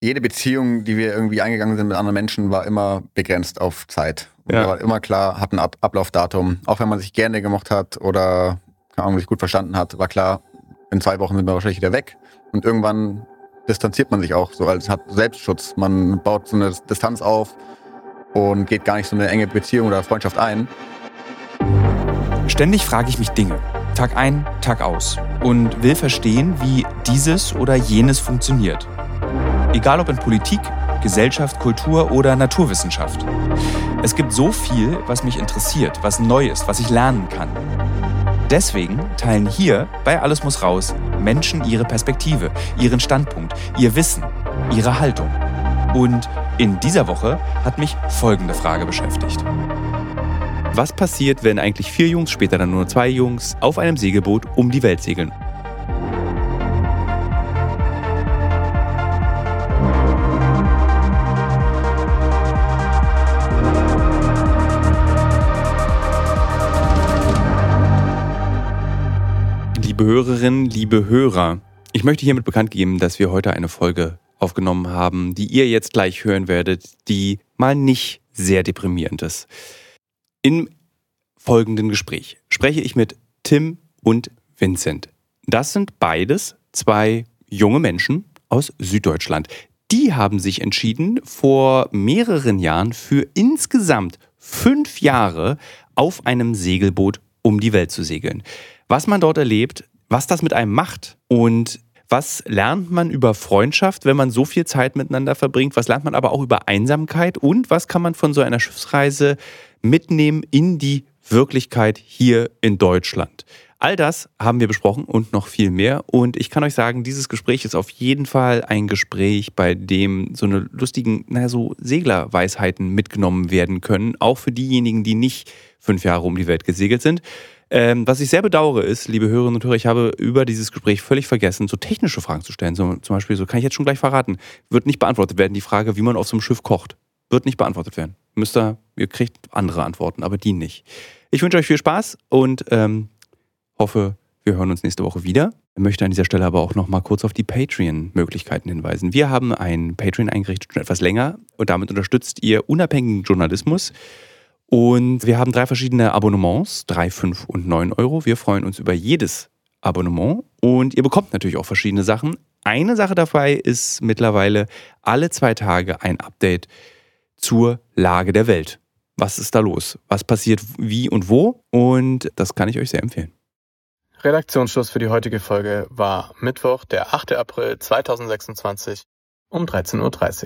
jede Beziehung, die wir irgendwie eingegangen sind mit anderen Menschen, war immer begrenzt auf Zeit. Und Ja. war immer klar, hat ein Ablaufdatum. Auch wenn man sich gerne gemocht hat oder keine Ahnung, sich gut verstanden hat, war klar, in 2 Wochen sind wir wahrscheinlich wieder weg. Und irgendwann distanziert man sich auch, so als hat Selbstschutz. Man baut so eine Distanz auf und geht gar nicht so eine enge Beziehung oder Freundschaft ein. Ständig frage ich mich Dinge, Tag ein, Tag aus, und will verstehen, wie dieses oder jenes funktioniert. Egal ob in Politik, Gesellschaft, Kultur oder Naturwissenschaft. Es gibt so viel, was mich interessiert, was neu ist, was ich lernen kann. Deswegen teilen hier bei Alles muss raus Menschen ihre Perspektive, ihren Standpunkt, ihr Wissen, ihre Haltung. Und in dieser Woche hat mich folgende Frage beschäftigt. Was passiert, wenn eigentlich 4 Jungs, später dann nur 2 Jungs, auf einem Segelboot um die Welt segeln? Liebe Hörerinnen, liebe Hörer, ich möchte hiermit bekannt geben, dass wir heute eine Folge aufgenommen haben, die ihr jetzt gleich hören werdet, die mal nicht sehr deprimierend ist. Im folgenden Gespräch spreche ich mit Tim und Vincent. Das sind beides 2 junge Menschen aus Süddeutschland. Die haben sich entschieden, vor mehreren Jahren für insgesamt 5 Jahre auf einem Segelboot um die Welt zu segeln. Was man dort erlebt, was das mit einem macht und was lernt man über Freundschaft, wenn man so viel Zeit miteinander verbringt, was lernt man aber auch über Einsamkeit und was kann man von so einer Schiffsreise mitnehmen in die Wirklichkeit hier in Deutschland. All das haben wir besprochen und noch viel mehr. Und ich kann euch sagen, dieses Gespräch ist auf jeden Fall ein Gespräch, bei dem so eine lustigen, so Seglerweisheiten mitgenommen werden können. Auch für diejenigen, die nicht 5 Jahre um die Welt gesegelt sind. Was ich sehr bedauere ist, liebe Hörerinnen und Hörer, ich habe über dieses Gespräch völlig vergessen, so technische Fragen zu stellen. So, zum Beispiel, so kann ich jetzt schon gleich verraten, wird nicht beantwortet werden, die Frage, wie man auf so einem Schiff kocht. Wird nicht beantwortet werden. Ihr kriegt andere Antworten, aber die nicht. Ich wünsche euch viel Spaß und hoffe, wir hören uns nächste Woche wieder. Ich möchte an dieser Stelle aber auch noch mal kurz auf die Patreon-Möglichkeiten hinweisen. Wir haben ein Patreon eingerichtet, schon etwas länger, und damit unterstützt ihr unabhängigen Journalismus. Und wir haben 3 verschiedene Abonnements, 3, 5 und 9 Euro. Wir freuen uns über jedes Abonnement und ihr bekommt natürlich auch verschiedene Sachen. Eine Sache dabei ist mittlerweile alle 2 Tage ein Update zur Lage der Welt. Was ist da los? Was passiert wie und wo? Und das kann ich euch sehr empfehlen. Redaktionsschluss für die heutige Folge war Mittwoch, der 8. April 2026 um 13:30 Uhr.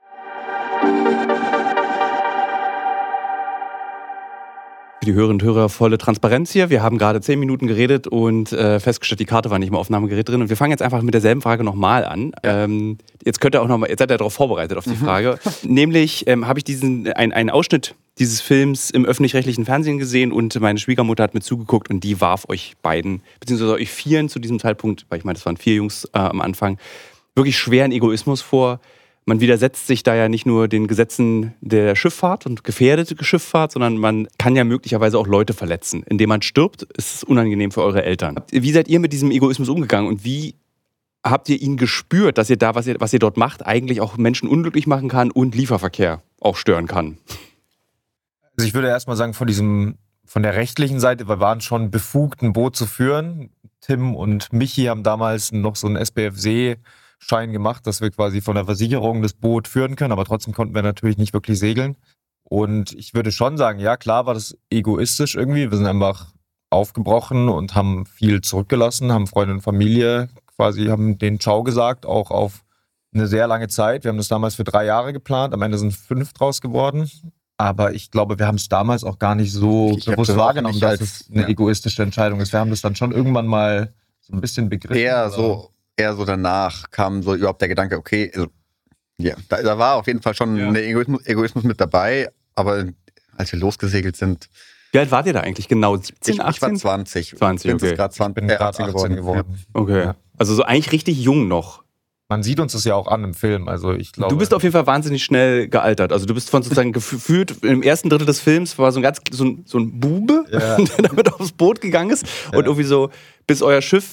Für die Hörerinnen und Hörer volle Transparenz hier. Wir haben gerade 10 Minuten geredet und festgestellt, die Karte war nicht im Aufnahmegerät drin. Und wir fangen jetzt einfach mit derselben Frage nochmal an. Ja. Jetzt seid ihr darauf vorbereitet auf die Frage. Nämlich habe ich einen Ausschnitt dieses Films im öffentlich-rechtlichen Fernsehen gesehen und meine Schwiegermutter hat mir zugeguckt und die warf euch beiden, beziehungsweise euch 4 zu diesem Zeitpunkt, weil ich meine, das waren 4 Jungs am Anfang, wirklich schweren Egoismus vor. Man widersetzt sich da ja nicht nur den Gesetzen der Schifffahrt und gefährdete Schifffahrt, sondern man kann ja möglicherweise auch Leute verletzen. Indem man stirbt, ist es unangenehm für eure Eltern. Wie seid ihr mit diesem Egoismus umgegangen und wie habt ihr ihn gespürt, dass ihr da, was ihr dort macht, eigentlich auch Menschen unglücklich machen kann und Lieferverkehr auch stören kann? Also ich würde erstmal sagen, von der rechtlichen Seite, wir waren schon befugt, ein Boot zu führen. Tim und Michi haben damals noch so einen SBFC-Schein gemacht, dass wir quasi von der Versicherung das Boot führen können, aber trotzdem konnten wir natürlich nicht wirklich segeln. Und ich würde schon sagen, ja klar war das egoistisch irgendwie. Wir sind einfach aufgebrochen und haben viel zurückgelassen, haben Freunde und Familie quasi, haben denen Ciao gesagt, auch auf eine sehr lange Zeit. Wir haben das damals für 3 Jahre geplant, am Ende sind 5 draus geworden. Aber ich glaube, wir haben es damals auch gar nicht so bewusst wahrgenommen, dass es eine egoistische Entscheidung ist. Wir haben das dann schon irgendwann mal so ein bisschen begriffen. Eher so danach kam so überhaupt der Gedanke, okay, also, ja, da war auf jeden Fall schon ein Egoismus mit dabei, aber als wir losgesegelt sind... Wie alt wart ihr da eigentlich genau? 17, 18? Ich war 20. 20, okay. Ich bin gerade 18 geworden. Ja. Okay, ja. Also so eigentlich richtig jung noch. Man sieht uns das ja auch an im Film, also ich glaube... Du bist auf jeden Fall wahnsinnig schnell gealtert. Also du bist von sozusagen gefühlt, im ersten Drittel des Films war so ein Bube, der damit aufs Boot gegangen ist und irgendwie so, bis euer Schiff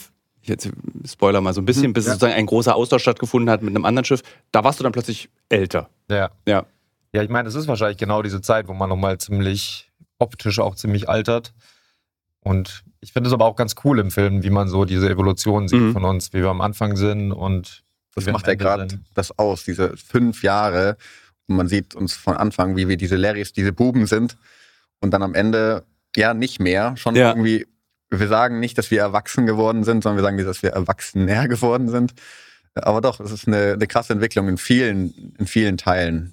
jetzt Spoiler mal so ein bisschen, bis sozusagen ein großer Austausch stattgefunden hat mit einem anderen Schiff, da warst du dann plötzlich älter. Ja. Ja. Ja, ich meine, das ist wahrscheinlich genau diese Zeit, wo man nochmal ziemlich optisch auch ziemlich altert. Und ich finde es aber auch ganz cool im Film, wie man so diese Evolution sieht von uns, wie wir am Anfang sind und das macht ja gerade das aus, diese 5 Jahre. Und man sieht uns von Anfang, wie wir diese Larrys, diese Buben sind. Und dann am Ende, ja, nicht mehr. Schon irgendwie, wir sagen nicht, dass wir erwachsen geworden sind, sondern wir sagen, dass wir erwachsener geworden sind. Aber doch, es ist eine krasse Entwicklung in vielen Teilen.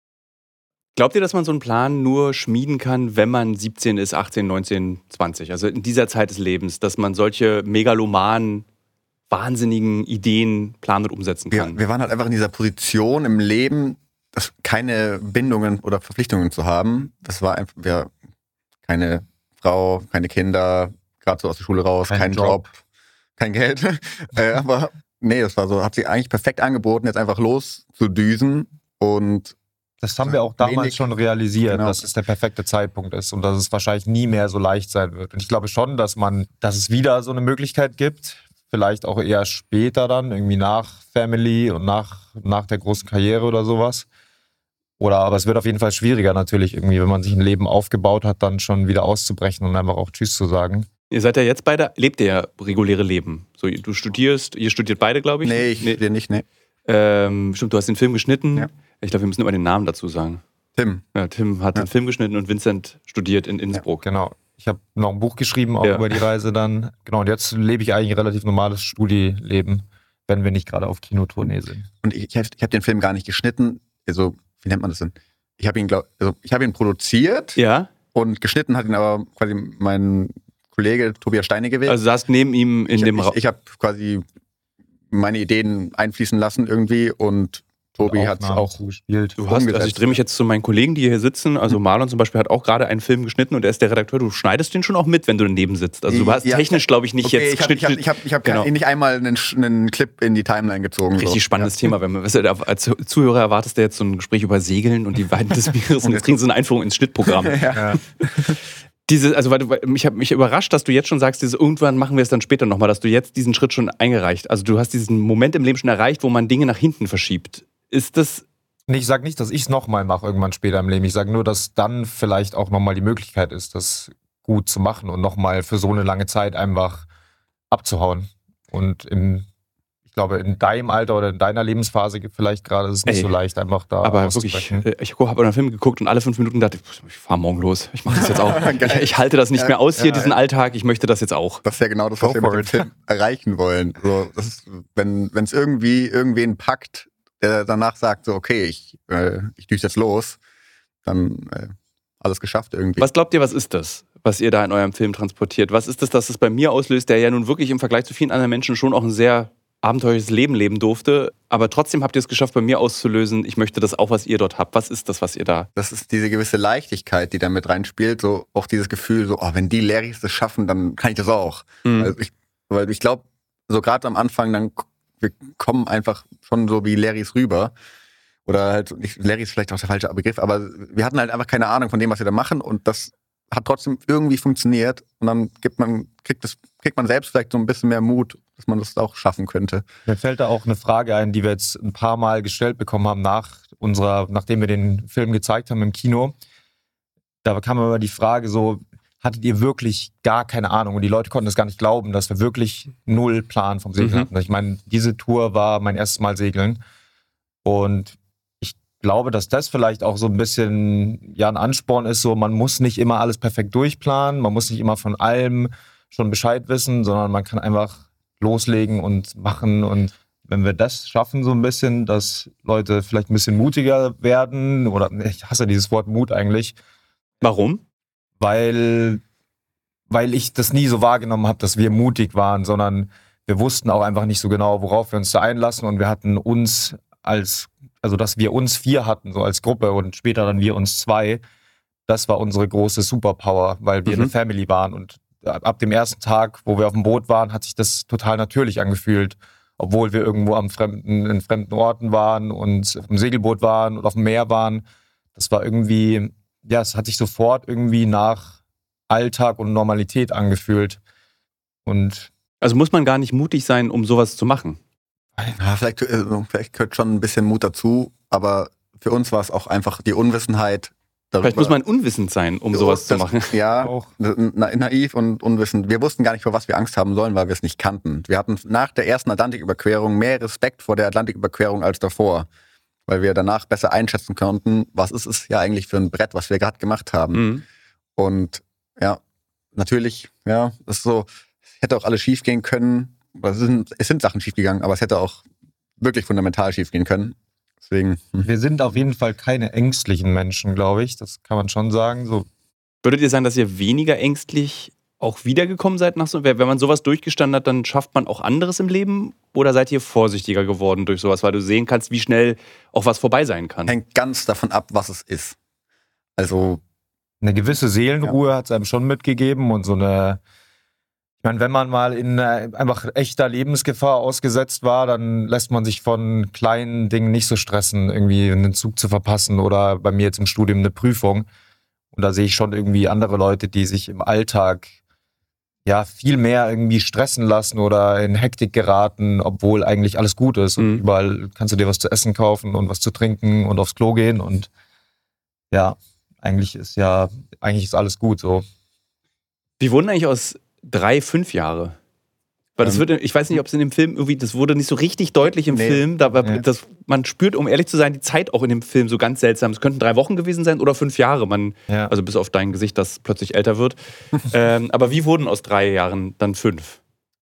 Glaubt ihr, dass man so einen Plan nur schmieden kann, wenn man 17 ist, 18, 19, 20? Also in dieser Zeit des Lebens, dass man solche megalomanen, wahnsinnigen Ideen planen und umsetzen kann? Wir waren halt einfach in dieser Position im Leben, keine Bindungen oder Verpflichtungen zu haben. Das war einfach, keine Frau, keine Kinder, gerade so aus der Schule raus, kein Job, kein Geld. Aber nee, das war so, hat sich eigentlich perfekt angeboten, jetzt einfach loszudüsen und das haben wir auch damals schon realisiert, dass es der perfekte Zeitpunkt ist und dass es wahrscheinlich nie mehr so leicht sein wird. Und ich glaube schon, dass es wieder so eine Möglichkeit gibt, vielleicht auch eher später dann, irgendwie nach Family und nach der großen Karriere oder sowas. Aber es wird auf jeden Fall schwieriger natürlich irgendwie, wenn man sich ein Leben aufgebaut hat, dann schon wieder auszubrechen und einfach auch Tschüss zu sagen. Ihr seid ja jetzt beide, lebt ihr ja reguläre Leben. So, ihr studiert beide, glaube ich? Nee, ich studiere nicht, nee. Stimmt, du hast den Film geschnitten. Ja. Ich glaube, wir müssen immer den Namen dazu sagen. Tim. Ja, Tim hat den Film geschnitten und Vincent studiert in Innsbruck. Ja, genau. Ich habe noch ein Buch geschrieben, auch über die Reise dann. Genau, und jetzt lebe ich eigentlich ein relativ normales Studieleben, wenn wir nicht gerade auf Kinotournee sind. Und ich hab den Film gar nicht geschnitten. Also, wie nennt man das denn? Ich habe ihn produziert und geschnitten hat ihn aber quasi mein Kollege Tobias Steine gewählt. Also du saßt neben ihm in dem Raum. Ich habe quasi meine Ideen einfließen lassen irgendwie und Tobi hat es auch gespielt. Ich drehe mich jetzt zu meinen Kollegen, die hier sitzen. Also Marlon zum Beispiel hat auch gerade einen Film geschnitten und er ist der Redakteur. Du schneidest den schon auch mit, wenn du daneben sitzt. Also du hast technisch, glaube ich, nicht jetzt geschnitten. Ich habe nicht einmal einen Clip in die Timeline gezogen. Richtig spannendes Thema. Wenn man, als Zuhörer erwartest du jetzt so ein Gespräch über Segeln und die Weiten des Meeres und jetzt kriegen sie eine Einführung ins Schnittprogramm. Ich habe mich überrascht, dass du jetzt schon sagst, irgendwann machen wir es dann später nochmal, dass du jetzt diesen Schritt schon eingereicht. Also du hast diesen Moment im Leben schon erreicht, wo man Dinge nach hinten verschiebt. Ist das... Ich sage nicht, dass ich es nochmal mache irgendwann später im Leben. Ich sage nur, dass dann vielleicht auch nochmal die Möglichkeit ist, das gut zu machen und nochmal für so eine lange Zeit einfach abzuhauen. Und ich glaube, in deinem Alter oder in deiner Lebensphase vielleicht gerade ist es nicht so leicht, einfach da auszubrechen. Ich habe einen Film geguckt und alle 5 Minuten dachte ich fahre morgen los. Ich mache das jetzt auch. Ich halte das nicht mehr aus hier, diesen Alltag. Ich möchte das jetzt auch. Das ist ja genau das, was wir mit dem Film erreichen wollen. So, das ist, wenn es irgendwen packt, der danach sagt, so okay, ich düse jetzt los, dann alles geschafft irgendwie. Was glaubt ihr, was ist das, was ihr da in eurem Film transportiert? Was ist das, dass es bei mir auslöst, der ja nun wirklich im Vergleich zu vielen anderen Menschen schon auch ein sehr abenteuerliches Leben leben durfte, aber trotzdem habt ihr es geschafft, bei mir auszulösen, ich möchte das auch, was ihr dort habt. Was ist das, was ihr da... Das ist diese gewisse Leichtigkeit, die da mit reinspielt, so auch dieses Gefühl, so, wenn die Larrys das schaffen, dann kann ich das auch. Weil ich glaube, so gerade am Anfang, wir kommen einfach schon so wie Larrys rüber. Oder halt, Larry ist vielleicht auch der falsche Begriff, aber wir hatten halt einfach keine Ahnung von dem, was wir da machen und das hat trotzdem irgendwie funktioniert und dann kriegt man selbst vielleicht so ein bisschen mehr Mut, dass man das auch schaffen könnte. Mir fällt da auch eine Frage ein, die wir jetzt ein paar Mal gestellt bekommen haben nachdem wir den Film gezeigt haben im Kino. Da kam immer die Frage so, hattet ihr wirklich gar keine Ahnung? Und die Leute konnten es gar nicht glauben, dass wir wirklich null Plan vom Segeln hatten. Ich meine, diese Tour war mein erstes Mal segeln und ich glaube, dass das vielleicht auch so ein bisschen ein Ansporn ist, so man muss nicht immer alles perfekt durchplanen, man muss nicht immer von allem schon Bescheid wissen, sondern man kann einfach loslegen und machen. Und wenn wir das schaffen so ein bisschen, dass Leute vielleicht ein bisschen mutiger werden, oder ich hasse dieses Wort Mut eigentlich. Warum? Weil ich das nie so wahrgenommen habe, dass wir mutig waren, sondern wir wussten auch einfach nicht so genau, worauf wir uns da einlassen und wir hatten uns dass wir uns 4 hatten, so als Gruppe und später dann wir uns 2, das war unsere große Superpower, weil wir eine Family waren und ab dem ersten Tag, wo wir auf dem Boot waren, hat sich das total natürlich angefühlt, obwohl wir irgendwo in fremden Orten waren und auf dem Segelboot waren und auf dem Meer waren. Das war irgendwie, es hat sich sofort irgendwie nach Alltag und Normalität angefühlt und Also muss man gar nicht mutig sein, um sowas zu machen. Ja, vielleicht gehört schon ein bisschen Mut dazu, aber für uns war es auch einfach die Unwissenheit darüber. Vielleicht muss man unwissend sein, um sowas zu machen. Ja, Auch. naiv und unwissend. Wir wussten gar nicht, vor was wir Angst haben sollen, weil wir es nicht kannten. Wir hatten nach der ersten Atlantiküberquerung mehr Respekt vor der Atlantiküberquerung als davor, weil wir danach besser einschätzen konnten, was ist es ja eigentlich für ein Brett, was wir gerade gemacht haben. Mhm. Und ja, natürlich, ja, das ist so, es hätte auch alles schief gehen können. Es sind Sachen schief gegangen, aber es hätte auch wirklich fundamental schief gehen können. Deswegen. Wir sind auf jeden Fall keine ängstlichen Menschen, glaube ich. Das kann man schon sagen. So. Würdet ihr sagen, dass ihr weniger ängstlich auch wiedergekommen seid nach so, wenn man sowas durchgestanden hat, dann schafft man auch anderes im Leben? Oder seid ihr vorsichtiger geworden durch sowas, weil du sehen kannst, wie schnell auch was vorbei sein kann? Hängt ganz davon ab, was es ist. Also Eine gewisse Seelenruhe hat es einem schon mitgegeben und so eine. Ich meine, wenn man mal in einfach echter Lebensgefahr ausgesetzt war, dann lässt man sich von kleinen Dingen nicht so stressen, irgendwie einen Zug zu verpassen oder bei mir jetzt im Studium eine Prüfung. Und da sehe ich schon irgendwie andere Leute, die sich im Alltag ja viel mehr irgendwie stressen lassen oder in Hektik geraten, obwohl eigentlich alles gut ist. Und überall kannst du dir was zu essen kaufen und was zu trinken und aufs Klo gehen. Und ja, eigentlich ist alles gut so. Wie wurden eigentlich aus 3, 5 Jahre? Weil das wird, ich weiß nicht, ob es in dem Film irgendwie, das wurde nicht so richtig deutlich im Film. Man spürt, um ehrlich zu sein, die Zeit auch in dem Film so ganz seltsam. Es könnten 3 Wochen gewesen sein oder 5 Jahre. Also bis auf dein Gesicht, das plötzlich älter wird. Aber wie wurden aus 3 Jahren dann 5?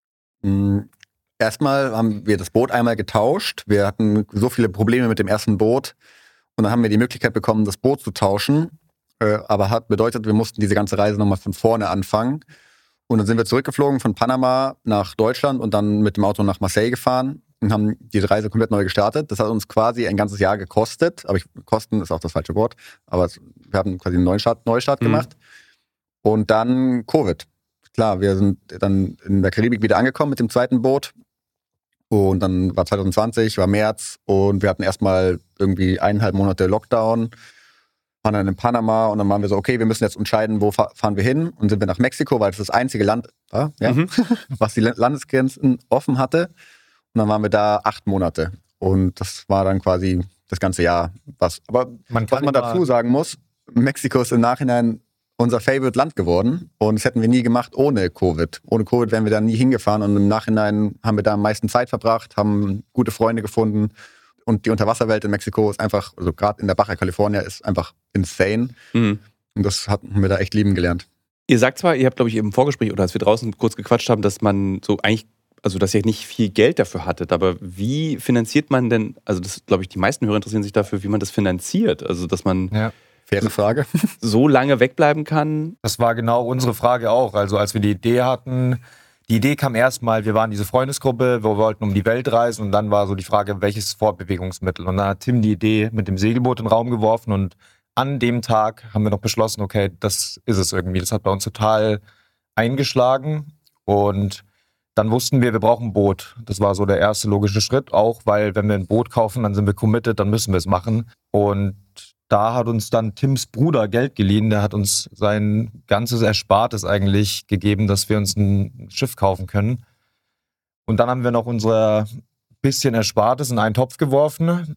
Erstmal haben wir das Boot einmal getauscht. Wir hatten so viele Probleme mit dem ersten Boot. Und dann haben wir die Möglichkeit bekommen, das Boot zu tauschen. Aber hat bedeutet, wir mussten diese ganze Reise nochmal von vorne anfangen. Und dann sind wir zurückgeflogen von Panama nach Deutschland und dann mit dem Auto nach Marseille gefahren und haben diese Reise komplett neu gestartet. Das hat uns quasi ein ganzes Jahr gekostet. Aber kosten ist auch das falsche Wort. Aber wir haben quasi einen Neustart gemacht. Und dann Covid. Klar, wir sind dann in der Karibik wieder angekommen mit dem zweiten Boot. Und dann war 2020, war März und wir hatten erstmal irgendwie 1,5 Monate Lockdown. Waren dann in Panama und dann waren wir so, okay, wir müssen jetzt entscheiden, wo fahren wir hin, und sind wir nach Mexiko, weil das das einzige Land war, was die Landesgrenzen offen hatte. Und dann waren wir da 8 Monate und das war dann quasi das ganze Jahr. Was man dazu sagen muss, Mexiko ist im Nachhinein unser Favorite Land geworden und das hätten wir nie gemacht ohne Covid. Ohne Covid wären wir da nie hingefahren und im Nachhinein haben wir da am meisten Zeit verbracht, haben gute Freunde gefunden. Und die Unterwasserwelt in Mexiko ist einfach, also gerade in der Baja California, ist einfach insane. Und das haben wir da echt lieben gelernt. Ihr sagt zwar, ihr habt, glaube ich, im Vorgespräch oder als wir draußen kurz gequatscht haben, dass man so eigentlich, also dass ihr nicht viel Geld dafür hattet, aber wie finanziert man denn, also das, glaube ich, die meisten Hörer interessieren sich dafür, wie man das finanziert, also dass man faire Frage. So lange wegbleiben kann? Das war genau unsere Frage auch, also als wir die Idee hatten. Die Idee kam erstmal, wir waren diese Freundesgruppe, wir wollten um die Welt reisen und dann war so die Frage, welches Fortbewegungsmittel. Und dann hat Tim die Idee mit dem Segelboot in den Raum geworfen und an dem Tag haben wir noch beschlossen, okay, das ist es irgendwie. Das hat bei uns total eingeschlagen und dann wussten wir brauchen ein Boot. Das war so der erste logische Schritt, auch weil wenn wir ein Boot kaufen, dann sind wir committed, dann müssen wir es machen. Und da hat uns dann Tims Bruder Geld geliehen, der hat uns sein ganzes Erspartes eigentlich gegeben, dass wir uns ein Schiff kaufen können. Und dann haben wir noch unser bisschen Erspartes in einen Topf geworfen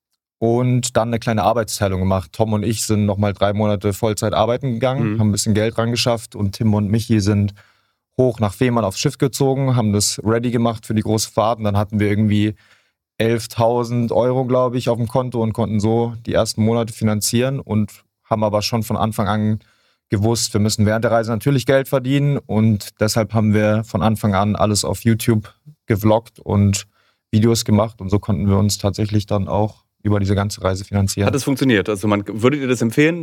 und dann eine kleine Arbeitsteilung gemacht. Tom und ich sind nochmal 3 Monate Vollzeit arbeiten gegangen, haben ein bisschen Geld rangeschafft und Tim und Michi sind hoch nach Fehmarn aufs Schiff gezogen, haben das ready gemacht für die große Fahrt und dann hatten wir irgendwie 11.000 Euro, glaube ich, auf dem Konto und konnten so die ersten Monate finanzieren und haben aber schon von Anfang an gewusst, wir müssen während der Reise natürlich Geld verdienen und deshalb haben wir von Anfang an alles auf YouTube gevloggt und Videos gemacht und so konnten wir uns tatsächlich dann auch über diese ganze Reise finanzieren. Hat es funktioniert? Also würdet ihr das empfehlen?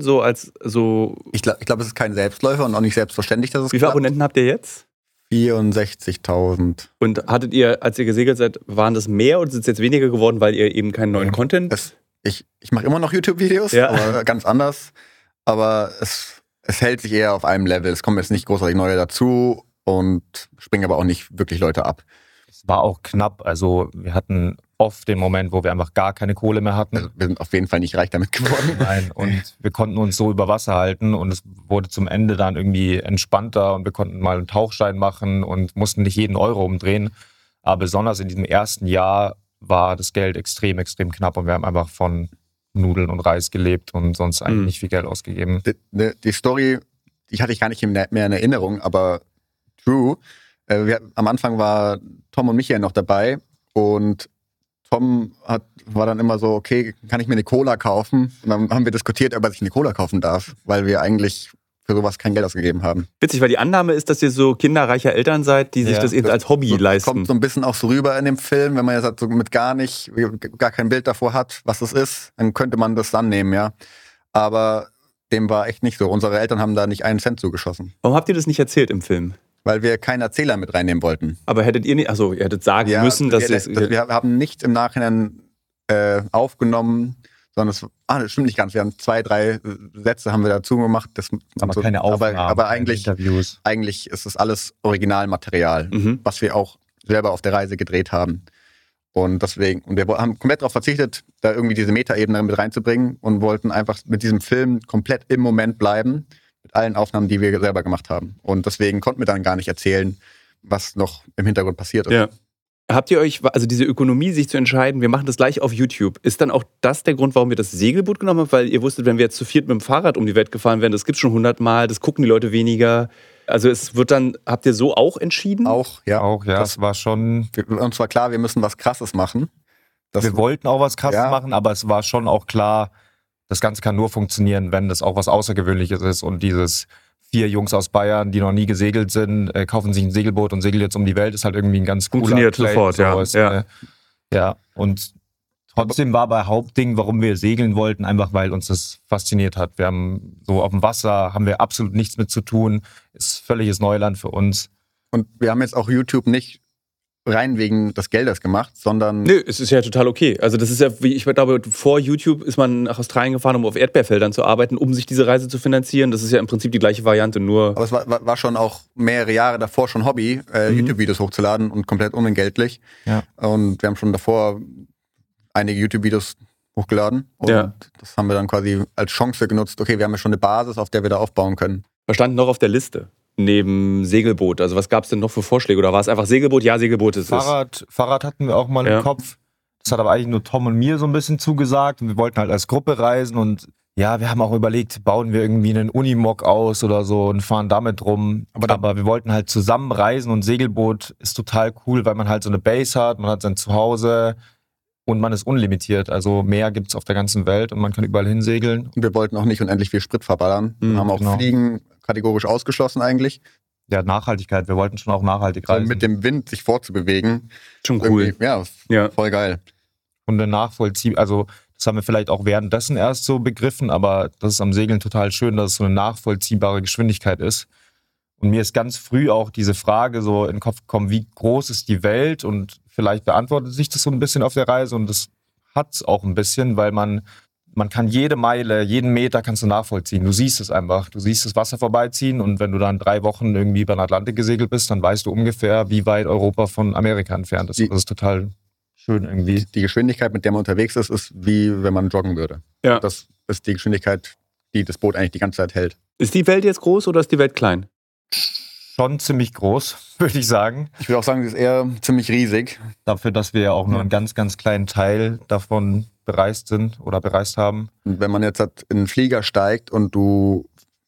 Ich glaube, es ist kein Selbstläufer und auch nicht selbstverständlich, dass es Wie viele Abonnenten habt ihr jetzt? 64.000. Und hattet ihr, als ihr gesegelt seid, waren das mehr oder sind es jetzt weniger geworden, weil ihr eben keinen neuen Content? Ich mache immer noch YouTube-Videos, aber ganz anders. Aber es hält sich eher auf einem Level. Es kommen jetzt nicht großartig neue dazu und springen aber auch nicht wirklich Leute ab. Es war auch knapp. Also wir hatten oft den Moment, wo wir einfach gar keine Kohle mehr hatten. Also wir sind auf jeden Fall nicht reich damit geworden. Nein, und wir konnten uns so über Wasser halten und es wurde zum Ende dann irgendwie entspannter und wir konnten mal einen Tauchschein machen und mussten nicht jeden Euro umdrehen. Aber besonders in diesem ersten Jahr war das Geld extrem, extrem knapp und wir haben einfach von Nudeln und Reis gelebt und sonst eigentlich nicht viel Geld ausgegeben. Die Story, die hatte ich gar nicht mehr in Erinnerung, aber true. Am Anfang war Tom und Michael noch dabei und Tom war dann immer so, okay, kann ich mir eine Cola kaufen? Und dann haben wir diskutiert, ob er sich eine Cola kaufen darf, weil wir eigentlich für sowas kein Geld ausgegeben haben. Witzig, weil die Annahme ist, dass ihr so kinderreicher Eltern seid, die sich das eben als Hobby leisten. Kommt so ein bisschen auch so rüber in dem Film, wenn man jetzt so mit gar kein Bild davor hat, was das ist, dann könnte man das annehmen, ja. Aber dem war echt nicht so. Unsere Eltern haben da nicht einen Cent zugeschossen. Warum habt ihr das nicht erzählt im Film? Weil wir keinen Erzähler mit reinnehmen wollten. Aber hättet ihr nicht, also ihr hättet sagen müssen, dass wir haben nichts im Nachhinein aufgenommen, sondern das stimmt nicht ganz. Wir haben 2, 3 Sätze haben wir dazu gemacht. Aber keine Aufnahmen, aber eigentlich, Interviews. Eigentlich ist das alles Originalmaterial, was wir auch selber auf der Reise gedreht haben. Und deswegen, wir haben komplett darauf verzichtet, da irgendwie diese Metaebene mit reinzubringen und wollten einfach mit diesem Film komplett im Moment bleiben, mit allen Aufnahmen, die wir selber gemacht haben. Und deswegen konnten wir dann gar nicht erzählen, was noch im Hintergrund passiert ist. Ja. Habt ihr euch, also diese Ökonomie, sich zu entscheiden, wir machen das gleich auf YouTube, ist dann auch das der Grund, warum wir das Segelboot genommen haben? Weil ihr wusstet, wenn wir jetzt zu viert mit dem Fahrrad um die Welt gefahren wären, das gibt es schon 100 Mal, das gucken die Leute weniger. Also es wird dann, habt ihr so auch entschieden? Auch, ja. Das war schon... Uns war klar, wir müssen was Krasses machen. Wir wollten auch was Krasses machen, aber es war schon auch klar, das Ganze kann nur funktionieren, wenn das auch was Außergewöhnliches ist und dieses 4 Jungs aus Bayern, die noch nie gesegelt sind, kaufen sich ein Segelboot und segeln jetzt um die Welt, ist halt irgendwie ein ganz cooler Funktioniert Claim, sofort, ja. Und trotzdem war bei Hauptding, warum wir segeln wollten, einfach weil uns das fasziniert hat. Wir haben so auf dem Wasser, haben wir absolut nichts mit zu tun, ist völliges Neuland für uns. Und wir haben jetzt auch YouTube nicht rein wegen des Geldes gemacht, sondern... Nö, es ist ja total okay. Also das ist ja, ich glaube, vor YouTube ist man nach Australien gefahren, um auf Erdbeerfeldern zu arbeiten, um sich diese Reise zu finanzieren. Das ist ja im Prinzip die gleiche Variante, nur... Aber es war schon auch mehrere Jahre davor schon Hobby, YouTube-Videos hochzuladen und komplett unentgeltlich. Ja. Und wir haben schon davor einige YouTube-Videos hochgeladen. Und das haben wir dann quasi als Chance genutzt. Okay, wir haben ja schon eine Basis, auf der wir da aufbauen können. Was stand noch auf der Liste? Neben Segelboot. Also was gab es denn noch für Vorschläge? Oder war es einfach Segelboot? Ja, Segelboot ist es. Fahrrad hatten wir auch mal im Kopf. Das hat aber eigentlich nur Tom und mir so ein bisschen zugesagt. Und wir wollten halt als Gruppe reisen. Und ja, wir haben auch überlegt, bauen wir irgendwie einen Unimog aus oder so und fahren damit rum. Aber wir wollten halt zusammen reisen und Segelboot ist total cool, weil man halt so eine Base hat, man hat sein Zuhause und man ist unlimitiert. Also Meer gibt es auf der ganzen Welt und man kann überall hinsegeln. Und wir wollten auch nicht unendlich viel Sprit verballern. Wir haben auch Fliegen kategorisch ausgeschlossen eigentlich. Ja, Nachhaltigkeit. Wir wollten schon auch nachhaltig reisen. Mit dem Wind sich fortzubewegen. Schon cool. Ja, voll geil. Und eine Nachvollziehbarkeit, also das haben wir vielleicht auch währenddessen erst so begriffen, aber das ist am Segeln total schön, dass es so eine nachvollziehbare Geschwindigkeit ist. Und mir ist ganz früh auch diese Frage so in den Kopf gekommen, wie groß ist die Welt? Und vielleicht beantwortet sich das so ein bisschen auf der Reise und das hat es auch ein bisschen, weil man kann jede Meile, jeden Meter kannst du nachvollziehen. Du siehst es einfach. Du siehst das Wasser vorbeiziehen und wenn du dann 3 Wochen irgendwie über den Atlantik gesegelt bist, dann weißt du ungefähr, wie weit Europa von Amerika entfernt ist. Das ist total schön irgendwie. Die Geschwindigkeit, mit der man unterwegs ist, ist wie wenn man joggen würde. Ja. Das ist die Geschwindigkeit, die das Boot eigentlich die ganze Zeit hält. Ist die Welt jetzt groß oder ist die Welt klein? Schon ziemlich groß, würde ich sagen. Ich würde auch sagen, sie ist eher ziemlich riesig. Dafür, dass wir ja auch nur einen ganz, ganz kleinen Teil davon bereist sind oder bereist haben. Und wenn man jetzt in einen Flieger steigt und du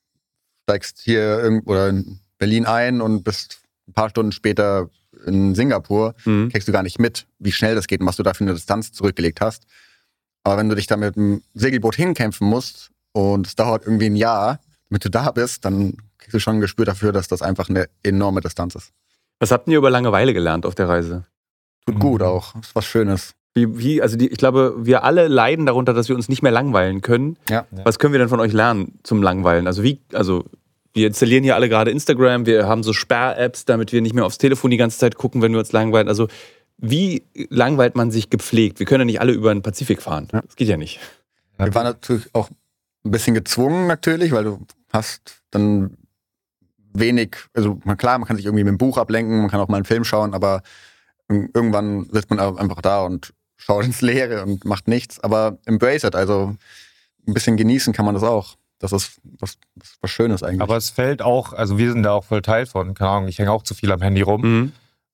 steigst hier oder in Berlin ein und bist ein paar Stunden später in Singapur, kriegst du gar nicht mit, wie schnell das geht und was du da für eine Distanz zurückgelegt hast. Aber wenn du dich da mit einem Segelboot hinkämpfen musst und es dauert irgendwie ein Jahr, damit du da bist, dann kriegst du schon ein Gespür dafür, dass das einfach eine enorme Distanz ist. Was habt ihr über Langeweile gelernt auf der Reise? Tut gut auch, ist was Schönes. Ich glaube, wir alle leiden darunter, dass wir uns nicht mehr langweilen können. Ja. Was können wir denn von euch lernen zum Langweilen? Also wir installieren hier alle gerade Instagram, wir haben so Sperr-Apps, damit wir nicht mehr aufs Telefon die ganze Zeit gucken, wenn wir uns langweilen. Also wie langweilt man sich gepflegt? Wir können ja nicht alle über den Pazifik fahren. Ja. Das geht ja nicht. Wir waren natürlich auch ein bisschen gezwungen natürlich, weil du hast dann wenig, also klar, man kann sich irgendwie mit dem Buch ablenken, man kann auch mal einen Film schauen, aber irgendwann sitzt man einfach da und schaut ins Leere und macht nichts. Aber embrace it, also ein bisschen genießen kann man das auch. Das ist was Schönes eigentlich. Aber es fällt auch, also wir sind da auch voll Teil von, keine Ahnung, ich hänge auch zu viel am Handy rum.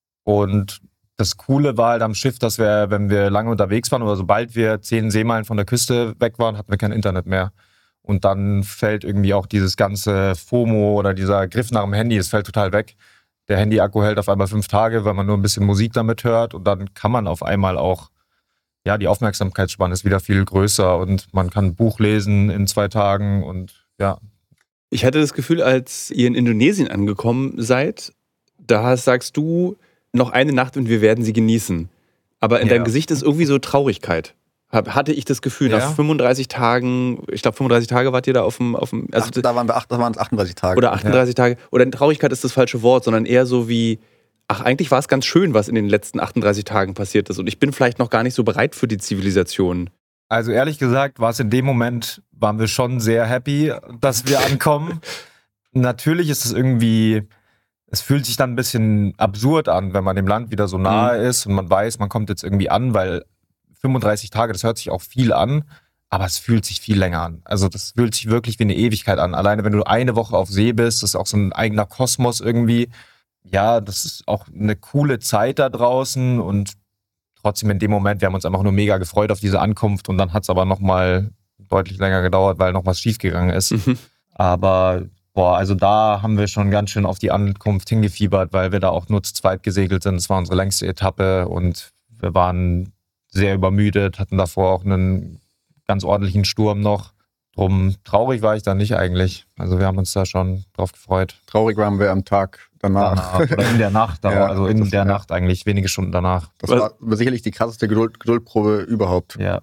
Und das Coole war halt am Schiff, dass wir, wenn wir lange unterwegs waren oder sobald wir 10 Seemeilen von der Küste weg waren, hatten wir kein Internet mehr. Und dann fällt irgendwie auch dieses ganze FOMO oder dieser Griff nach dem Handy, es fällt total weg. Der Handy-Akku hält auf einmal 5 Tage, weil man nur ein bisschen Musik damit hört und dann kann man auf einmal auch, ja, die Aufmerksamkeitsspanne ist wieder viel größer und man kann ein Buch lesen in 2 Tagen und ja. Ich hatte das Gefühl, als ihr in Indonesien angekommen seid, da sagst du, noch eine Nacht und wir werden sie genießen. Aber in deinem Gesicht ist irgendwie so Traurigkeit. Hatte ich das Gefühl, nach 35 Tagen, ich glaube 35 Tage wart ihr da auf dem also da waren es 38 Tage. Oder 38 Tage. Oder Traurigkeit ist das falsche Wort, sondern eher so wie, ach, eigentlich war es ganz schön, was in den letzten 38 Tagen passiert ist. Und ich bin vielleicht noch gar nicht so bereit für die Zivilisation. Also ehrlich gesagt war es in dem Moment, waren wir schon sehr happy, dass wir ankommen. Natürlich ist es irgendwie, es fühlt sich dann ein bisschen absurd an, wenn man dem Land wieder so nahe ist und man weiß, man kommt jetzt irgendwie an, weil 35 Tage, das hört sich auch viel an, aber es fühlt sich viel länger an. Also das fühlt sich wirklich wie eine Ewigkeit an. Alleine wenn du eine Woche auf See bist, das ist auch so ein eigener Kosmos irgendwie. Ja, das ist auch eine coole Zeit da draußen und trotzdem in dem Moment, wir haben uns einfach nur mega gefreut auf diese Ankunft und dann hat es aber nochmal deutlich länger gedauert, weil noch was schiefgegangen ist. Aber also da haben wir schon ganz schön auf die Ankunft hingefiebert, weil wir da auch nur zu zweit gesegelt sind. Das war unsere längste Etappe und wir waren sehr übermüdet, hatten davor auch einen ganz ordentlichen Sturm noch. Drum traurig war ich da nicht eigentlich. Also wir haben uns da schon drauf gefreut. Traurig waren wir am Tag danach. Oder in der Nacht, also in der Nacht eigentlich, wenige Stunden danach. Das war sicherlich die krasseste Geduldprobe überhaupt. Ja.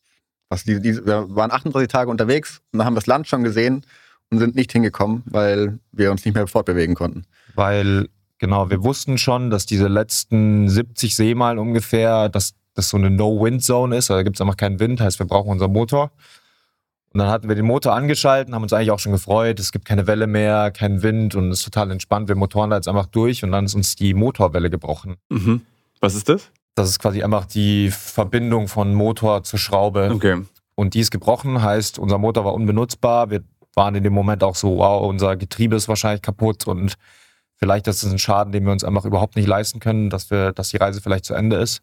Wir waren 38 Tage unterwegs und haben das Land schon gesehen und sind nicht hingekommen, weil wir uns nicht mehr fortbewegen konnten. Weil, genau, wir wussten schon, dass diese letzten 70 Seemeilen ungefähr, dass das so eine No-Wind-Zone ist, also da gibt es einfach keinen Wind, heißt wir brauchen unseren Motor. Und dann hatten wir den Motor angeschaltet, haben uns eigentlich auch schon gefreut, es gibt keine Welle mehr, keinen Wind und es ist total entspannt, wir motoren da jetzt einfach durch und dann ist uns die Motorwelle gebrochen. Was ist das? Das ist quasi einfach die Verbindung von Motor zur Schraube. Okay. Und die ist gebrochen, heißt unser Motor war unbenutzbar, wir waren in dem Moment auch so, wow, unser Getriebe ist wahrscheinlich kaputt und vielleicht ist es ein Schaden, den wir uns einfach überhaupt nicht leisten können, dass die Reise vielleicht zu Ende ist.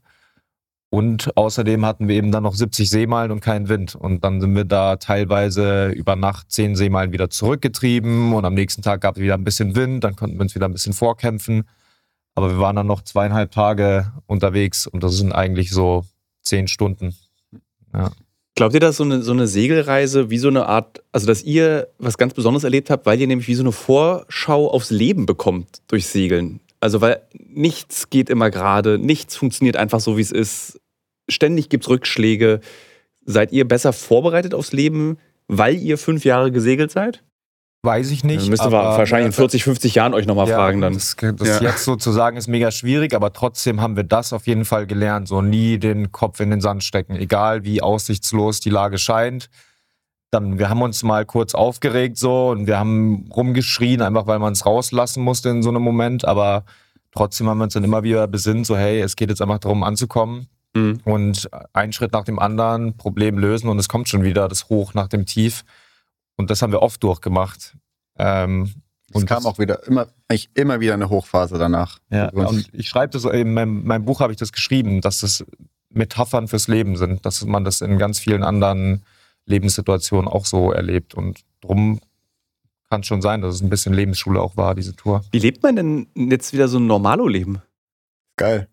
Und außerdem hatten wir eben dann noch 70 Seemeilen und keinen Wind. Und dann sind wir da teilweise über Nacht 10 Seemeilen wieder zurückgetrieben und am nächsten Tag gab es wieder ein bisschen Wind, dann konnten wir uns wieder ein bisschen vorkämpfen. Aber wir waren dann noch 2,5 Tage unterwegs und das sind eigentlich so 10 Stunden. Ja. Glaubt ihr, dass so eine Segelreise wie so eine Art, also dass ihr was ganz Besonderes erlebt habt, weil ihr nämlich wie so eine Vorschau aufs Leben bekommt durch Segeln? Also weil nichts geht immer gerade, nichts funktioniert einfach so, wie es ist. Ständig gibt es Rückschläge. Seid ihr besser vorbereitet aufs Leben, weil ihr 5 Jahre gesegelt seid? Weiß ich nicht. Müsst ihr wahrscheinlich in 40, 50 Jahren euch nochmal fragen dann. Das jetzt so zu sagen ist mega schwierig, aber trotzdem haben wir das auf jeden Fall gelernt. So nie den Kopf in den Sand stecken, egal wie aussichtslos die Lage scheint. Wir haben uns mal kurz aufgeregt so und wir haben rumgeschrien, einfach weil man es rauslassen musste in so einem Moment, aber trotzdem haben wir uns dann immer wieder besinnt, so hey, es geht jetzt einfach darum anzukommen und einen Schritt nach dem anderen, Problem lösen und es kommt schon wieder das Hoch nach dem Tief und das haben wir oft durchgemacht. Und kam auch eigentlich immer wieder eine Hochphase danach. Ja, und ich schreibe das, in meinem Buch habe ich das geschrieben, dass das Metaphern fürs Leben sind, dass man das in ganz vielen anderen Lebenssituationen auch so erlebt. Und drum kann es schon sein, dass es ein bisschen Lebensschule auch war, diese Tour. Wie lebt man denn jetzt wieder so ein Normalo-Leben? Geil.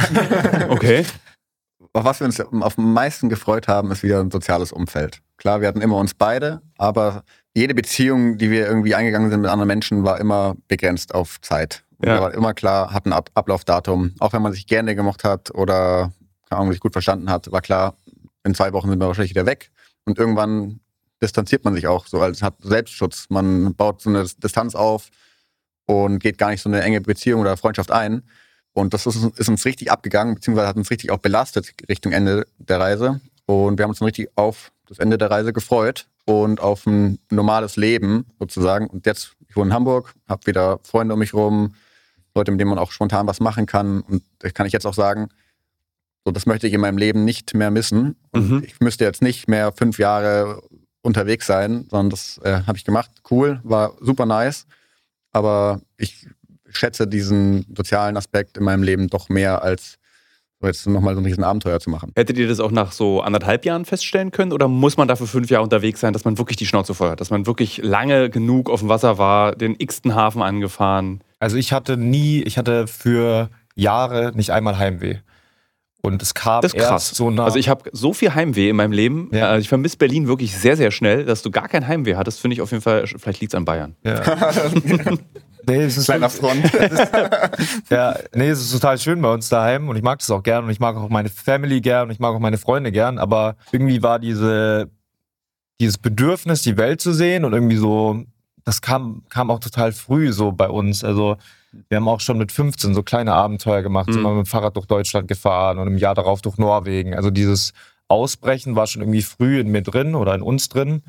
Okay. Auf was wir uns am meisten gefreut haben, ist wieder ein soziales Umfeld. Klar, wir hatten immer uns beide, aber jede Beziehung, die wir irgendwie eingegangen sind mit anderen Menschen, war immer begrenzt auf Zeit. Ja. War immer klar, hat ein Ablaufdatum. Auch wenn man sich gerne gemocht hat oder keine Ahnung, sich gut verstanden hat, war klar, in 2 Wochen sind wir wahrscheinlich wieder weg. Und irgendwann distanziert man sich auch so, als hat Selbstschutz. Man baut so eine Distanz auf und geht gar nicht so eine enge Beziehung oder Freundschaft ein. Und das ist uns richtig abgegangen, beziehungsweise hat uns richtig auch belastet Richtung Ende der Reise. Und wir haben uns dann richtig auf das Ende der Reise gefreut und auf ein normales Leben sozusagen. Und jetzt, ich wohne in Hamburg, habe wieder Freunde um mich rum, Leute, mit denen man auch spontan was machen kann. Und das kann ich jetzt auch sagen, So, das möchte ich in meinem Leben nicht mehr missen. Und ich müsste jetzt nicht mehr 5 Jahre unterwegs sein, sondern das habe ich gemacht. Cool, war super nice. Aber ich schätze diesen sozialen Aspekt in meinem Leben doch mehr, als jetzt nochmal so ein riesen Abenteuer zu machen. Hättet ihr das auch nach so 1,5 Jahren feststellen können oder muss man dafür 5 Jahre unterwegs sein, dass man wirklich die Schnauze voll hat, dass man wirklich lange genug auf dem Wasser war, den x-ten Hafen angefahren? Also ich hatte für Jahre nicht einmal Heimweh. Und es kam Das ist krass. erst so nach... Also ich habe so viel Heimweh in meinem Leben. Ja. Ich vermisse Berlin wirklich sehr, sehr schnell. Dass du gar kein Heimweh hattest, finde ich auf jeden Fall, vielleicht liegt es an Bayern. Ja. Nee, es ist Kleiner Front. Es ist total schön bei uns daheim und ich mag das auch gern und ich mag auch meine Family gern und ich mag auch meine Freunde gern, aber irgendwie war dieses Bedürfnis, die Welt zu sehen und irgendwie so, das kam auch total früh so bei uns. Also wir haben auch schon mit 15 so kleine Abenteuer gemacht, sind mal mit dem Fahrrad durch Deutschland gefahren und im Jahr darauf durch Norwegen. Also dieses Ausbrechen war schon irgendwie früh in mir drin oder in uns drin.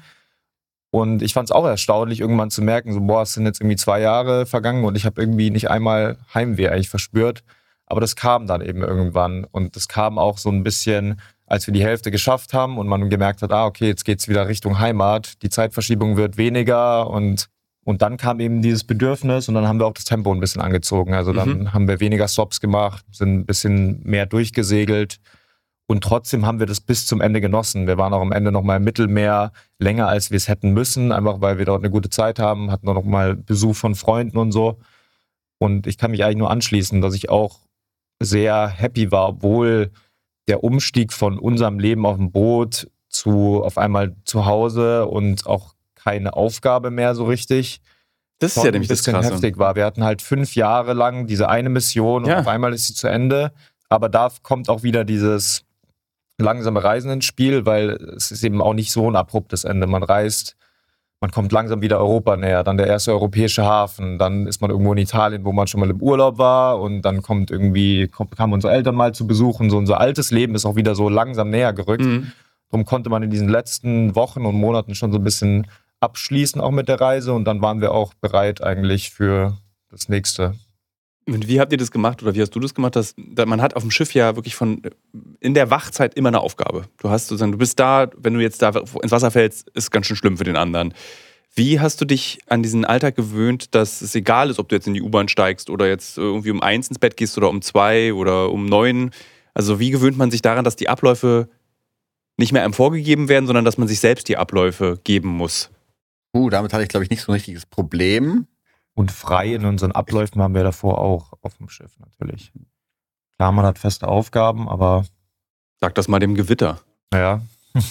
Und ich fand es auch erstaunlich, irgendwann zu merken, so, boah, es sind jetzt irgendwie 2 Jahre vergangen und ich habe irgendwie nicht einmal Heimweh eigentlich verspürt. Aber das kam dann eben irgendwann. Und das kam auch so ein bisschen, als wir die Hälfte geschafft haben und man gemerkt hat, okay, jetzt geht's wieder Richtung Heimat. Die Zeitverschiebung wird weniger und dann kam eben dieses Bedürfnis und dann haben wir auch das Tempo ein bisschen angezogen. Also dann haben wir weniger Stops gemacht, sind ein bisschen mehr durchgesegelt. Und trotzdem haben wir das bis zum Ende genossen. Wir waren auch am Ende nochmal im Mittelmeer länger, als wir es hätten müssen, einfach weil wir dort eine gute Zeit haben, hatten auch nochmal Besuch von Freunden und so. Und ich kann mich eigentlich nur anschließen, dass ich auch sehr happy war, obwohl der Umstieg von unserem Leben auf dem Boot zu auf einmal zu Hause und auch keine Aufgabe mehr so richtig. Das ist ja nämlich das Krasse. Ein bisschen heftig war. Wir hatten halt 5 Jahre lang diese eine Mission und auf einmal ist sie zu Ende. Aber da kommt auch wieder dieses langsame Reisen ins Spiel, weil es ist eben auch nicht so ein abruptes Ende. Man reist, man kommt langsam wieder Europa näher, dann der erste europäische Hafen, dann ist man irgendwo in Italien, wo man schon mal im Urlaub war und dann kamen unsere Eltern mal zu besuchen. So unser altes Leben ist auch wieder so langsam näher gerückt. Darum konnte man in diesen letzten Wochen und Monaten schon so ein bisschen abschließen auch mit der Reise und dann waren wir auch bereit eigentlich für das Nächste. Und wie habt ihr das gemacht oder wie hast du das gemacht? Man hat auf dem Schiff ja wirklich in der Wachzeit immer eine Aufgabe. Du bist da, wenn du jetzt da ins Wasser fällst, ist ganz schön schlimm für den anderen. Wie hast du dich an diesen Alltag gewöhnt, dass es egal ist, ob du jetzt in die U-Bahn steigst oder jetzt irgendwie um 1 ins Bett gehst oder um 2 oder um 9? Also wie gewöhnt man sich daran, dass die Abläufe nicht mehr einem vorgegeben werden, sondern dass man sich selbst die Abläufe geben muss? Damit hatte ich, glaube ich, nicht so ein richtiges Problem. Und frei in unseren Abläufen haben wir davor auch auf dem Schiff natürlich. Klar, man hat feste Aufgaben, aber... Sag das mal dem Gewitter. Ja.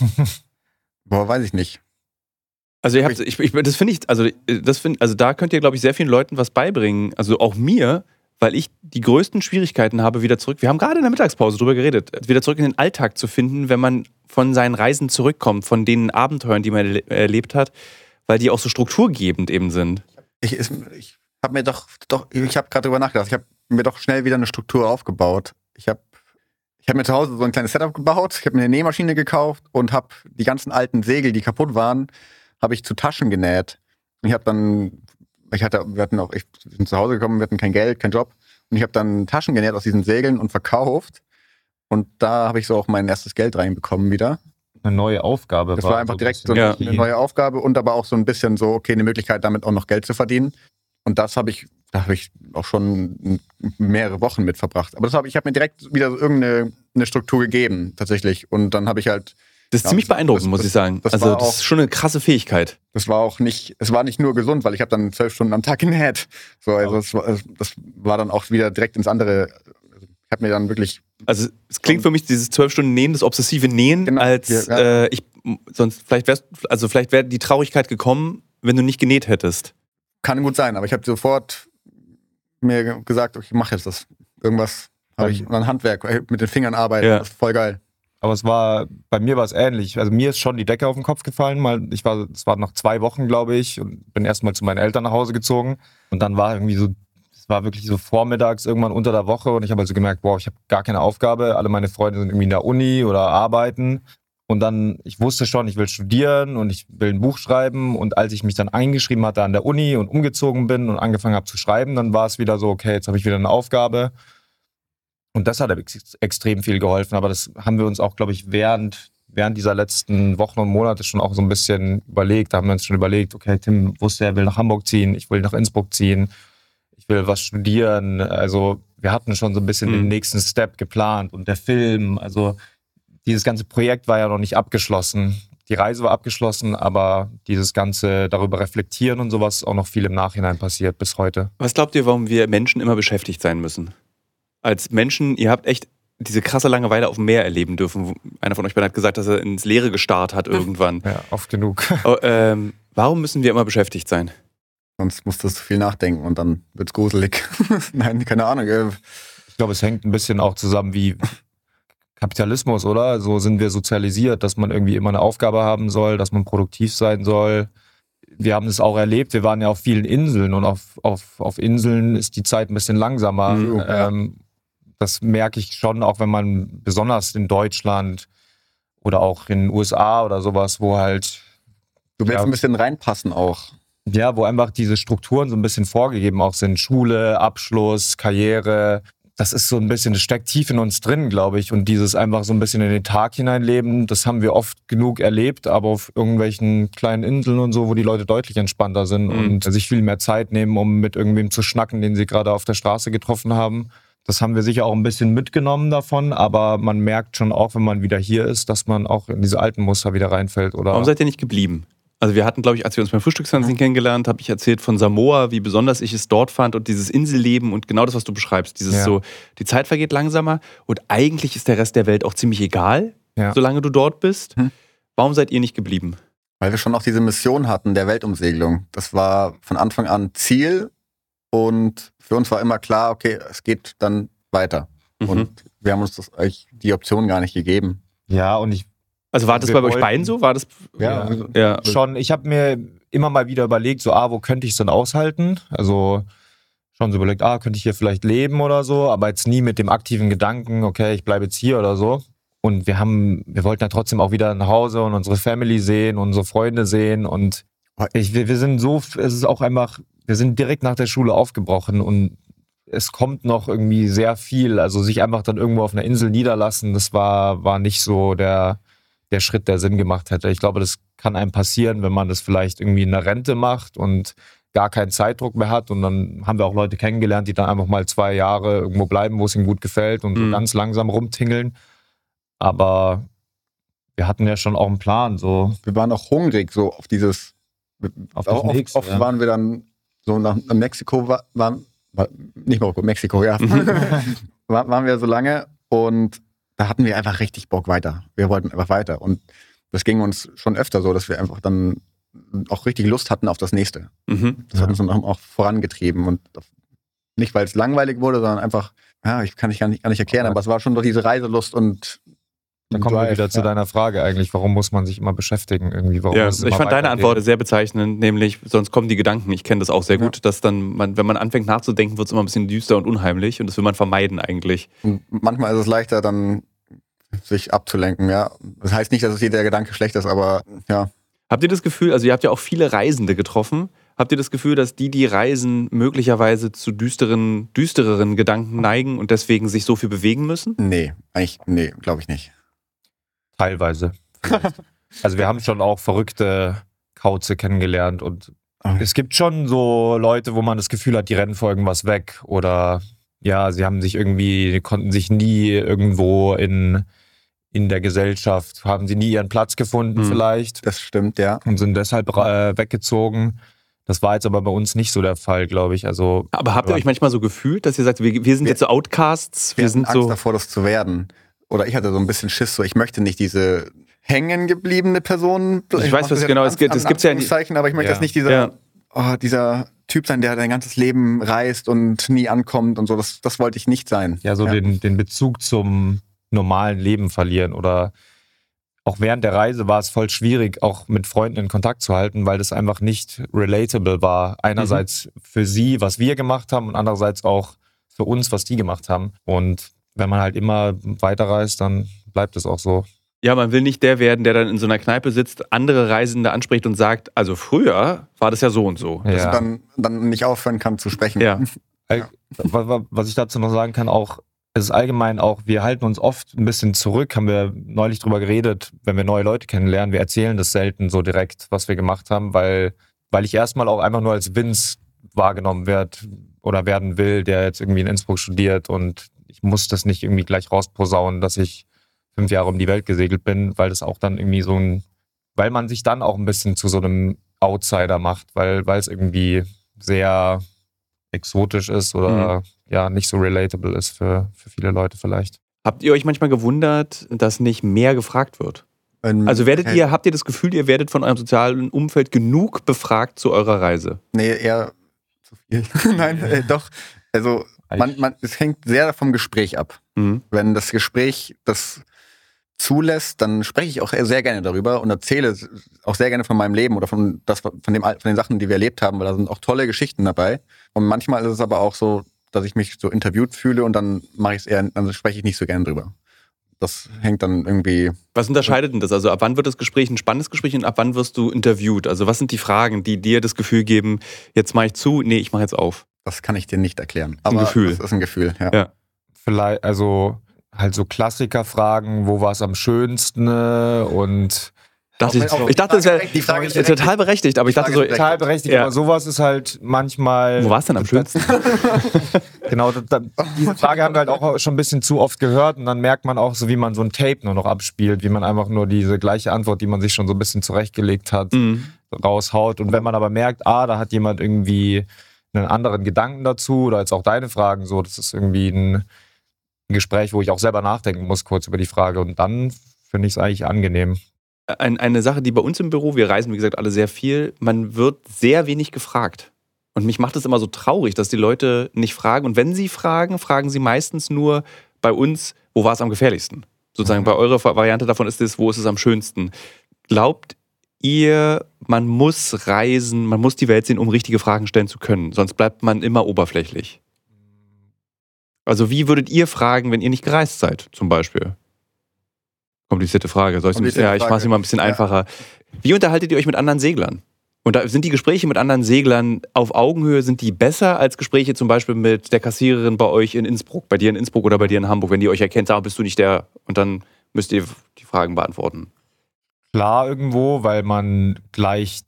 Weiß ich nicht. Also da könnt ihr, glaube ich, sehr vielen Leuten was beibringen. Also auch mir, weil ich die größten Schwierigkeiten habe, wieder zurück. Wir haben gerade in der Mittagspause drüber geredet, wieder zurück in den Alltag zu finden, wenn man von seinen Reisen zurückkommt, von den Abenteuern, die man erlebt hat, weil die auch so strukturgebend eben sind. Ich habe gerade drüber nachgedacht. Ich habe mir doch schnell wieder eine Struktur aufgebaut. Ich habe mir zu Hause so ein kleines Setup gebaut. Ich habe mir eine Nähmaschine gekauft und habe die ganzen alten Segel, die kaputt waren, habe ich zu Taschen genäht. Und ich bin zu Hause gekommen, wir hatten kein Geld, keinen Job. Und ich habe dann Taschen genäht aus diesen Segeln und verkauft. Und da habe ich so auch mein erstes Geld reinbekommen wieder. Eine neue Aufgabe. Das war einfach so direkt so eine neue Aufgabe und aber auch so ein bisschen so, okay, eine Möglichkeit, damit auch noch Geld zu verdienen. Und da habe ich auch schon mehrere Wochen mit verbracht. Aber ich habe mir direkt wieder so irgendeine Struktur gegeben, tatsächlich. Und dann habe ich halt... Das ist ziemlich beeindruckend, muss ich sagen. Das ist schon eine krasse Fähigkeit. Es war nicht nur gesund, weil ich habe dann 12 Stunden am Tag genäht. So, also das war dann auch wieder direkt ins andere... Ich habe mir dann wirklich... Also es klingt für mich, dieses 12 Stunden Nähen, das obsessive Nähen, genau, vielleicht wäre die Traurigkeit gekommen, wenn du nicht genäht hättest. Kann gut sein, aber ich habe sofort mir gesagt, okay, ich mache jetzt das. Irgendwas habe ich, und dann Handwerk, mit den Fingern arbeiten, das ist voll geil. Aber bei mir war es ähnlich. Also mir ist schon die Decke auf den Kopf gefallen, es war nach 2 Wochen, glaube ich, und bin erstmal zu meinen Eltern nach Hause gezogen. Und dann war irgendwie so, es war wirklich so vormittags irgendwann unter der Woche und ich habe also gemerkt, ich habe gar keine Aufgabe. Alle meine Freunde sind irgendwie in der Uni oder arbeiten. Und dann, ich wusste schon, ich will studieren und ich will ein Buch schreiben. Und als ich mich dann eingeschrieben hatte an der Uni und umgezogen bin und angefangen habe zu schreiben, dann war es wieder so, okay, jetzt habe ich wieder eine Aufgabe. Und das hat extrem viel geholfen. Aber das haben wir uns auch, glaube ich, während dieser letzten Wochen und Monate schon auch so ein bisschen überlegt. Da haben wir uns schon überlegt, okay, Tim wusste, er will nach Hamburg ziehen, ich will nach Innsbruck ziehen, ich will was studieren. Also wir hatten schon so ein bisschen den nächsten Step geplant. Und der Film, also dieses ganze Projekt war ja noch nicht abgeschlossen. Die Reise war abgeschlossen, aber dieses ganze darüber reflektieren und sowas ist auch noch viel im Nachhinein passiert bis heute. Was glaubt ihr, warum wir Menschen immer beschäftigt sein müssen? Als Menschen, ihr habt echt diese krasse Langeweile auf dem Meer erleben dürfen. Einer von euch hat gesagt, dass er ins Leere gestarrt hat irgendwann. Ja, oft genug. Warum müssen wir immer beschäftigt sein? Sonst musst du zu viel nachdenken und dann wird's gruselig. Nein, keine Ahnung. Ich glaube, es hängt ein bisschen auch zusammen wie Kapitalismus, oder? So sind wir sozialisiert, dass man irgendwie immer eine Aufgabe haben soll, dass man produktiv sein soll. Wir haben es auch erlebt, wir waren ja auf vielen Inseln und auf Inseln ist die Zeit ein bisschen langsamer. Das merke ich schon, auch wenn man besonders in Deutschland oder auch in den USA oder sowas, wo halt... Du willst ein bisschen reinpassen auch. Ja, wo einfach diese Strukturen so ein bisschen vorgegeben auch sind. Schule, Abschluss, Karriere. Das ist so ein bisschen, das steckt tief in uns drin, glaube ich. Und dieses einfach so ein bisschen in den Tag hineinleben, das haben wir oft genug erlebt, aber auf irgendwelchen kleinen Inseln und so, wo die Leute deutlich entspannter sind und sich viel mehr Zeit nehmen, um mit irgendwem zu schnacken, den sie gerade auf der Straße getroffen haben. Das haben wir sicher auch ein bisschen mitgenommen davon, aber man merkt schon auch, wenn man wieder hier ist, dass man auch in diese alten Muster wieder reinfällt. Oder? Warum seid ihr nicht geblieben? Also wir hatten, glaube ich, als wir uns beim Frühstücksfernsehen kennengelernt, habe ich erzählt von Samoa, wie besonders ich es dort fand und dieses Inselleben und genau das, was du beschreibst. Dieses so, die Zeit vergeht langsamer und eigentlich ist der Rest der Welt auch ziemlich egal, solange du dort bist. Warum seid ihr nicht geblieben? Weil wir schon auch diese Mission hatten, der Weltumsegelung. Das war von Anfang an Ziel und für uns war immer klar, okay, es geht dann weiter. Und wir haben uns das eigentlich die Option gar nicht gegeben. Ja, und also war das bei euch beiden so? War das? Ja. Schon. Ich habe mir immer mal wieder überlegt, so, wo könnte ich es denn aushalten? Also schon so überlegt, könnte ich hier vielleicht leben oder so, aber jetzt nie mit dem aktiven Gedanken, okay, ich bleibe jetzt hier oder so. Und wir wollten ja trotzdem auch wieder nach Hause und unsere Family sehen, unsere Freunde sehen und wir sind so, es ist auch einfach, wir sind direkt nach der Schule aufgebrochen und es kommt noch irgendwie sehr viel, also sich einfach dann irgendwo auf einer Insel niederlassen, das war nicht so der Schritt, der Sinn gemacht hätte. Ich glaube, das kann einem passieren, wenn man das vielleicht irgendwie in der Rente macht und gar keinen Zeitdruck mehr hat. Und dann haben wir auch Leute kennengelernt, die dann einfach mal 2 Jahre irgendwo bleiben, wo es ihnen gut gefällt und so ganz langsam rumtingeln. Aber wir hatten ja schon auch einen Plan. So. Wir waren auch hungrig, so auf dieses... Oft waren wir dann so nach Mexiko, nicht Marokko, Mexiko, ja. waren wir so lange und da hatten wir einfach richtig Bock weiter. Wir wollten einfach weiter. Und das ging uns schon öfter so, dass wir einfach dann auch richtig Lust hatten auf das Nächste. Das hat uns dann auch vorangetrieben. Und nicht, weil es langweilig wurde, sondern einfach, ich kann ich gar nicht erklären, aber es war schon doch diese Reiselust und dann kommen wir wieder zu deiner Frage eigentlich, warum muss man sich immer beschäftigen? Irgendwie, warum ich fand deine Antwort sehr bezeichnend, nämlich, sonst kommen die Gedanken, ich kenne das auch sehr gut, dass dann, wenn man anfängt nachzudenken, wird es immer ein bisschen düster und unheimlich und das will man vermeiden eigentlich. Und manchmal ist es leichter, dann sich abzulenken, ja. Das heißt nicht, dass jeder Gedanke schlecht ist, aber ja. Habt ihr das Gefühl, also ihr habt ja auch viele Reisende getroffen, habt ihr das Gefühl, dass die reisen, möglicherweise zu düstereren Gedanken neigen und deswegen sich so viel bewegen müssen? Nee, glaube ich nicht. Teilweise. Also wir haben schon auch verrückte Kauze kennengelernt und es gibt schon so Leute, wo man das Gefühl hat, die rennen vor irgendwas weg oder sie konnten sich nie irgendwo in der Gesellschaft, haben sie nie ihren Platz gefunden vielleicht. Das stimmt, ja. Und sind deshalb weggezogen. Das war jetzt aber bei uns nicht so der Fall, glaube ich. Also, aber habt ihr euch manchmal so gefühlt, dass ihr sagt, wir sind jetzt so Outcasts? Wir sind Angst davor, das zu werden. Oder ich hatte so ein bisschen Schiss, so ich möchte nicht diese hängen gebliebene Person. Ich weiß, was genau, das gibt's ja nicht. Aber ich möchte jetzt nicht dieser Typ sein, der dein ganzes Leben reist und nie ankommt und so. Das wollte ich nicht sein. Ja, so den Bezug zum normalen Leben verlieren. Oder auch während der Reise war es voll schwierig, auch mit Freunden in Kontakt zu halten, weil das einfach nicht relatable war. Einerseits für sie, was wir gemacht haben und andererseits auch für uns, was die gemacht haben. Und wenn man halt immer weiterreist, dann bleibt es auch so. Ja, man will nicht der werden, der dann in so einer Kneipe sitzt, andere Reisende anspricht und sagt, also früher war das ja so und so. Dass man dann nicht aufhören kann zu sprechen. Ja. Was ich dazu noch sagen kann, auch, es ist allgemein auch, wir halten uns oft ein bisschen zurück, haben wir neulich drüber geredet, wenn wir neue Leute kennenlernen, wir erzählen das selten so direkt, was wir gemacht haben, weil ich erstmal auch einfach nur als Vince wahrgenommen werden will, der jetzt irgendwie in Innsbruck studiert, und ich muss das nicht irgendwie gleich rausposaunen, dass ich 5 Jahre um die Welt gesegelt bin, weil das auch dann irgendwie weil man sich dann auch ein bisschen zu so einem Outsider macht, weil es irgendwie sehr exotisch ist oder nicht so relatable ist für viele Leute vielleicht. Habt ihr euch manchmal gewundert, dass nicht mehr gefragt wird? Also habt ihr das Gefühl, ihr werdet von eurem sozialen Umfeld genug befragt zu eurer Reise? Nee, eher zu viel. Nein, doch. Also es hängt sehr vom Gespräch ab. Mhm. Wenn das Gespräch das zulässt, dann spreche ich auch sehr gerne darüber und erzähle auch sehr gerne von meinem Leben oder von den Sachen, die wir erlebt haben, weil da sind auch tolle Geschichten dabei. Und manchmal ist es aber auch so, dass ich mich so interviewt fühle und dann dann spreche ich nicht so gerne drüber. Das hängt dann irgendwie... Was unterscheidet denn das? Also ab wann wird das Gespräch ein spannendes Gespräch und ab wann wirst du interviewt? Also was sind die Fragen, die dir das Gefühl geben, jetzt mache ich zu, nee, ich mache jetzt auf? Das kann ich dir nicht erklären. Aber ein Gefühl. Das ist ein Gefühl, ja. Vielleicht, also halt so Klassikerfragen, wo war es am schönsten und... Ich dachte, das wäre total berechtigt, aber ich dachte so... Total berechtigt, aber sowas ist halt manchmal... Wo war es denn am schönsten? Genau, diese Frage haben wir halt auch schon ein bisschen zu oft gehört und dann merkt man auch so, wie man so ein Tape nur noch abspielt, wie man einfach nur diese gleiche Antwort, die man sich schon so ein bisschen zurechtgelegt hat, raushaut. Und wenn man aber merkt, da hat jemand irgendwie einen anderen Gedanken dazu oder jetzt auch deine Fragen so, das ist irgendwie ein Gespräch, wo ich auch selber nachdenken muss kurz über die Frage und dann finde ich es eigentlich angenehm. Eine Sache, die bei uns im Büro, wir reisen wie gesagt alle sehr viel, man wird sehr wenig gefragt. Und mich macht es immer so traurig, dass die Leute nicht fragen. Und wenn sie fragen, fragen sie meistens nur bei uns, wo war es am gefährlichsten? Sozusagen bei eurer Variante davon ist es, wo ist es am schönsten? Glaubt ihr, man muss reisen, man muss die Welt sehen, um richtige Fragen stellen zu können? Sonst bleibt man immer oberflächlich. Also wie würdet ihr fragen, wenn ihr nicht gereist seid, zum Beispiel? Komplizierte Frage. Ich mache sie mal ein bisschen einfacher. Wie unterhaltet ihr euch mit anderen Seglern? Und da sind die Gespräche mit anderen Seglern auf Augenhöhe, sind die besser als Gespräche zum Beispiel mit der Kassiererin bei euch in Innsbruck, bei dir in Innsbruck oder bei dir in Hamburg, wenn die euch erkennt, bist du nicht der, und dann müsst ihr die Fragen beantworten. Klar irgendwo, weil man gleich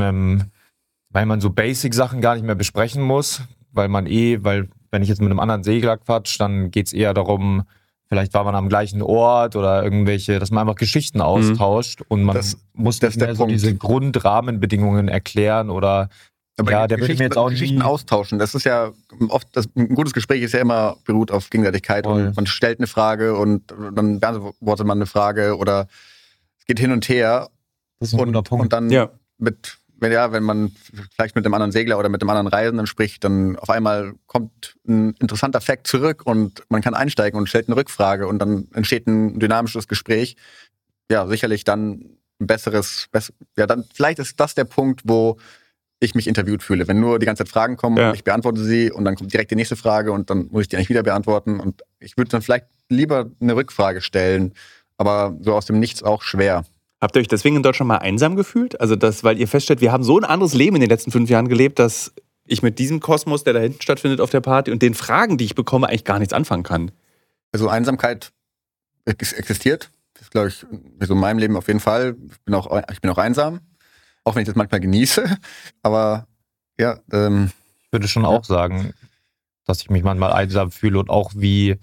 weil man so Basic-Sachen gar nicht mehr besprechen muss, weil wenn ich jetzt mit einem anderen Segler quatsch, dann geht es eher darum, vielleicht war man am gleichen Ort oder dass man einfach Geschichten austauscht und man muss nicht mehr so diese Grundrahmenbedingungen erklären oder aber der würde mir jetzt auch Geschichten austauschen. Das ist ja oft, ein gutes Gespräch ist ja immer beruht auf Gegenseitigkeit und man stellt eine Frage und dann beantwortet man eine Frage oder es geht hin und her. Das ist ein guter Punkt. Und dann wenn man vielleicht mit einem anderen Segler oder mit einem anderen Reisenden spricht, dann auf einmal kommt ein interessanter Fact zurück und man kann einsteigen und stellt eine Rückfrage und dann entsteht ein dynamisches Gespräch. Ja, sicherlich dann ein dann vielleicht ist das der Punkt, wo ich mich interviewt fühle. Wenn nur die ganze Zeit Fragen kommen und ich beantworte sie und dann kommt direkt die nächste Frage und dann muss ich die eigentlich wieder beantworten und ich würde dann vielleicht lieber eine Rückfrage stellen, aber so aus dem Nichts auch schwer. Habt ihr euch deswegen in Deutschland mal einsam gefühlt? Also weil ihr feststellt, wir haben so ein anderes Leben in den letzten 5 Jahren gelebt, dass ich mit diesem Kosmos, der da hinten stattfindet auf der Party und den Fragen, die ich bekomme, eigentlich gar nichts anfangen kann. Also Einsamkeit existiert. Das ist, glaube ich, so in meinem Leben auf jeden Fall. Ich bin auch einsam, auch wenn ich das manchmal genieße. Aber ja. Ich würde schon auch sagen, dass ich mich manchmal einsam fühle und auch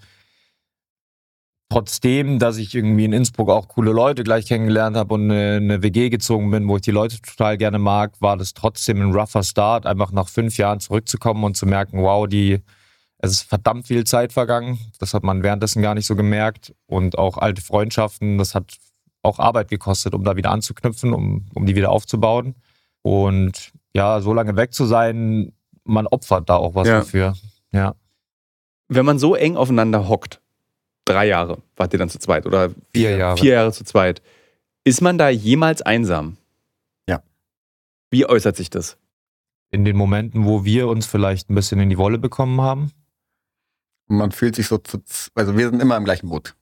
trotzdem, dass ich irgendwie in Innsbruck auch coole Leute gleich kennengelernt habe und eine WG gezogen bin, wo ich die Leute total gerne mag, war das trotzdem ein rougher Start, einfach nach 5 Jahren zurückzukommen und zu merken, wow, es ist verdammt viel Zeit vergangen. Das hat man währenddessen gar nicht so gemerkt. Und auch alte Freundschaften, das hat auch Arbeit gekostet, um da wieder anzuknüpfen, um die wieder aufzubauen. Und ja, so lange weg zu sein, man opfert da auch was dafür. Ja. Wenn man so eng aufeinander hockt, 3 Jahre wart ihr dann zu zweit oder 4 Jahre. 4 Jahre zu zweit. Ist man da jemals einsam? Ja. Wie äußert sich das? In den Momenten, wo wir uns vielleicht ein bisschen in die Wolle bekommen haben. Und man fühlt sich also wir sind immer im gleichen Boot.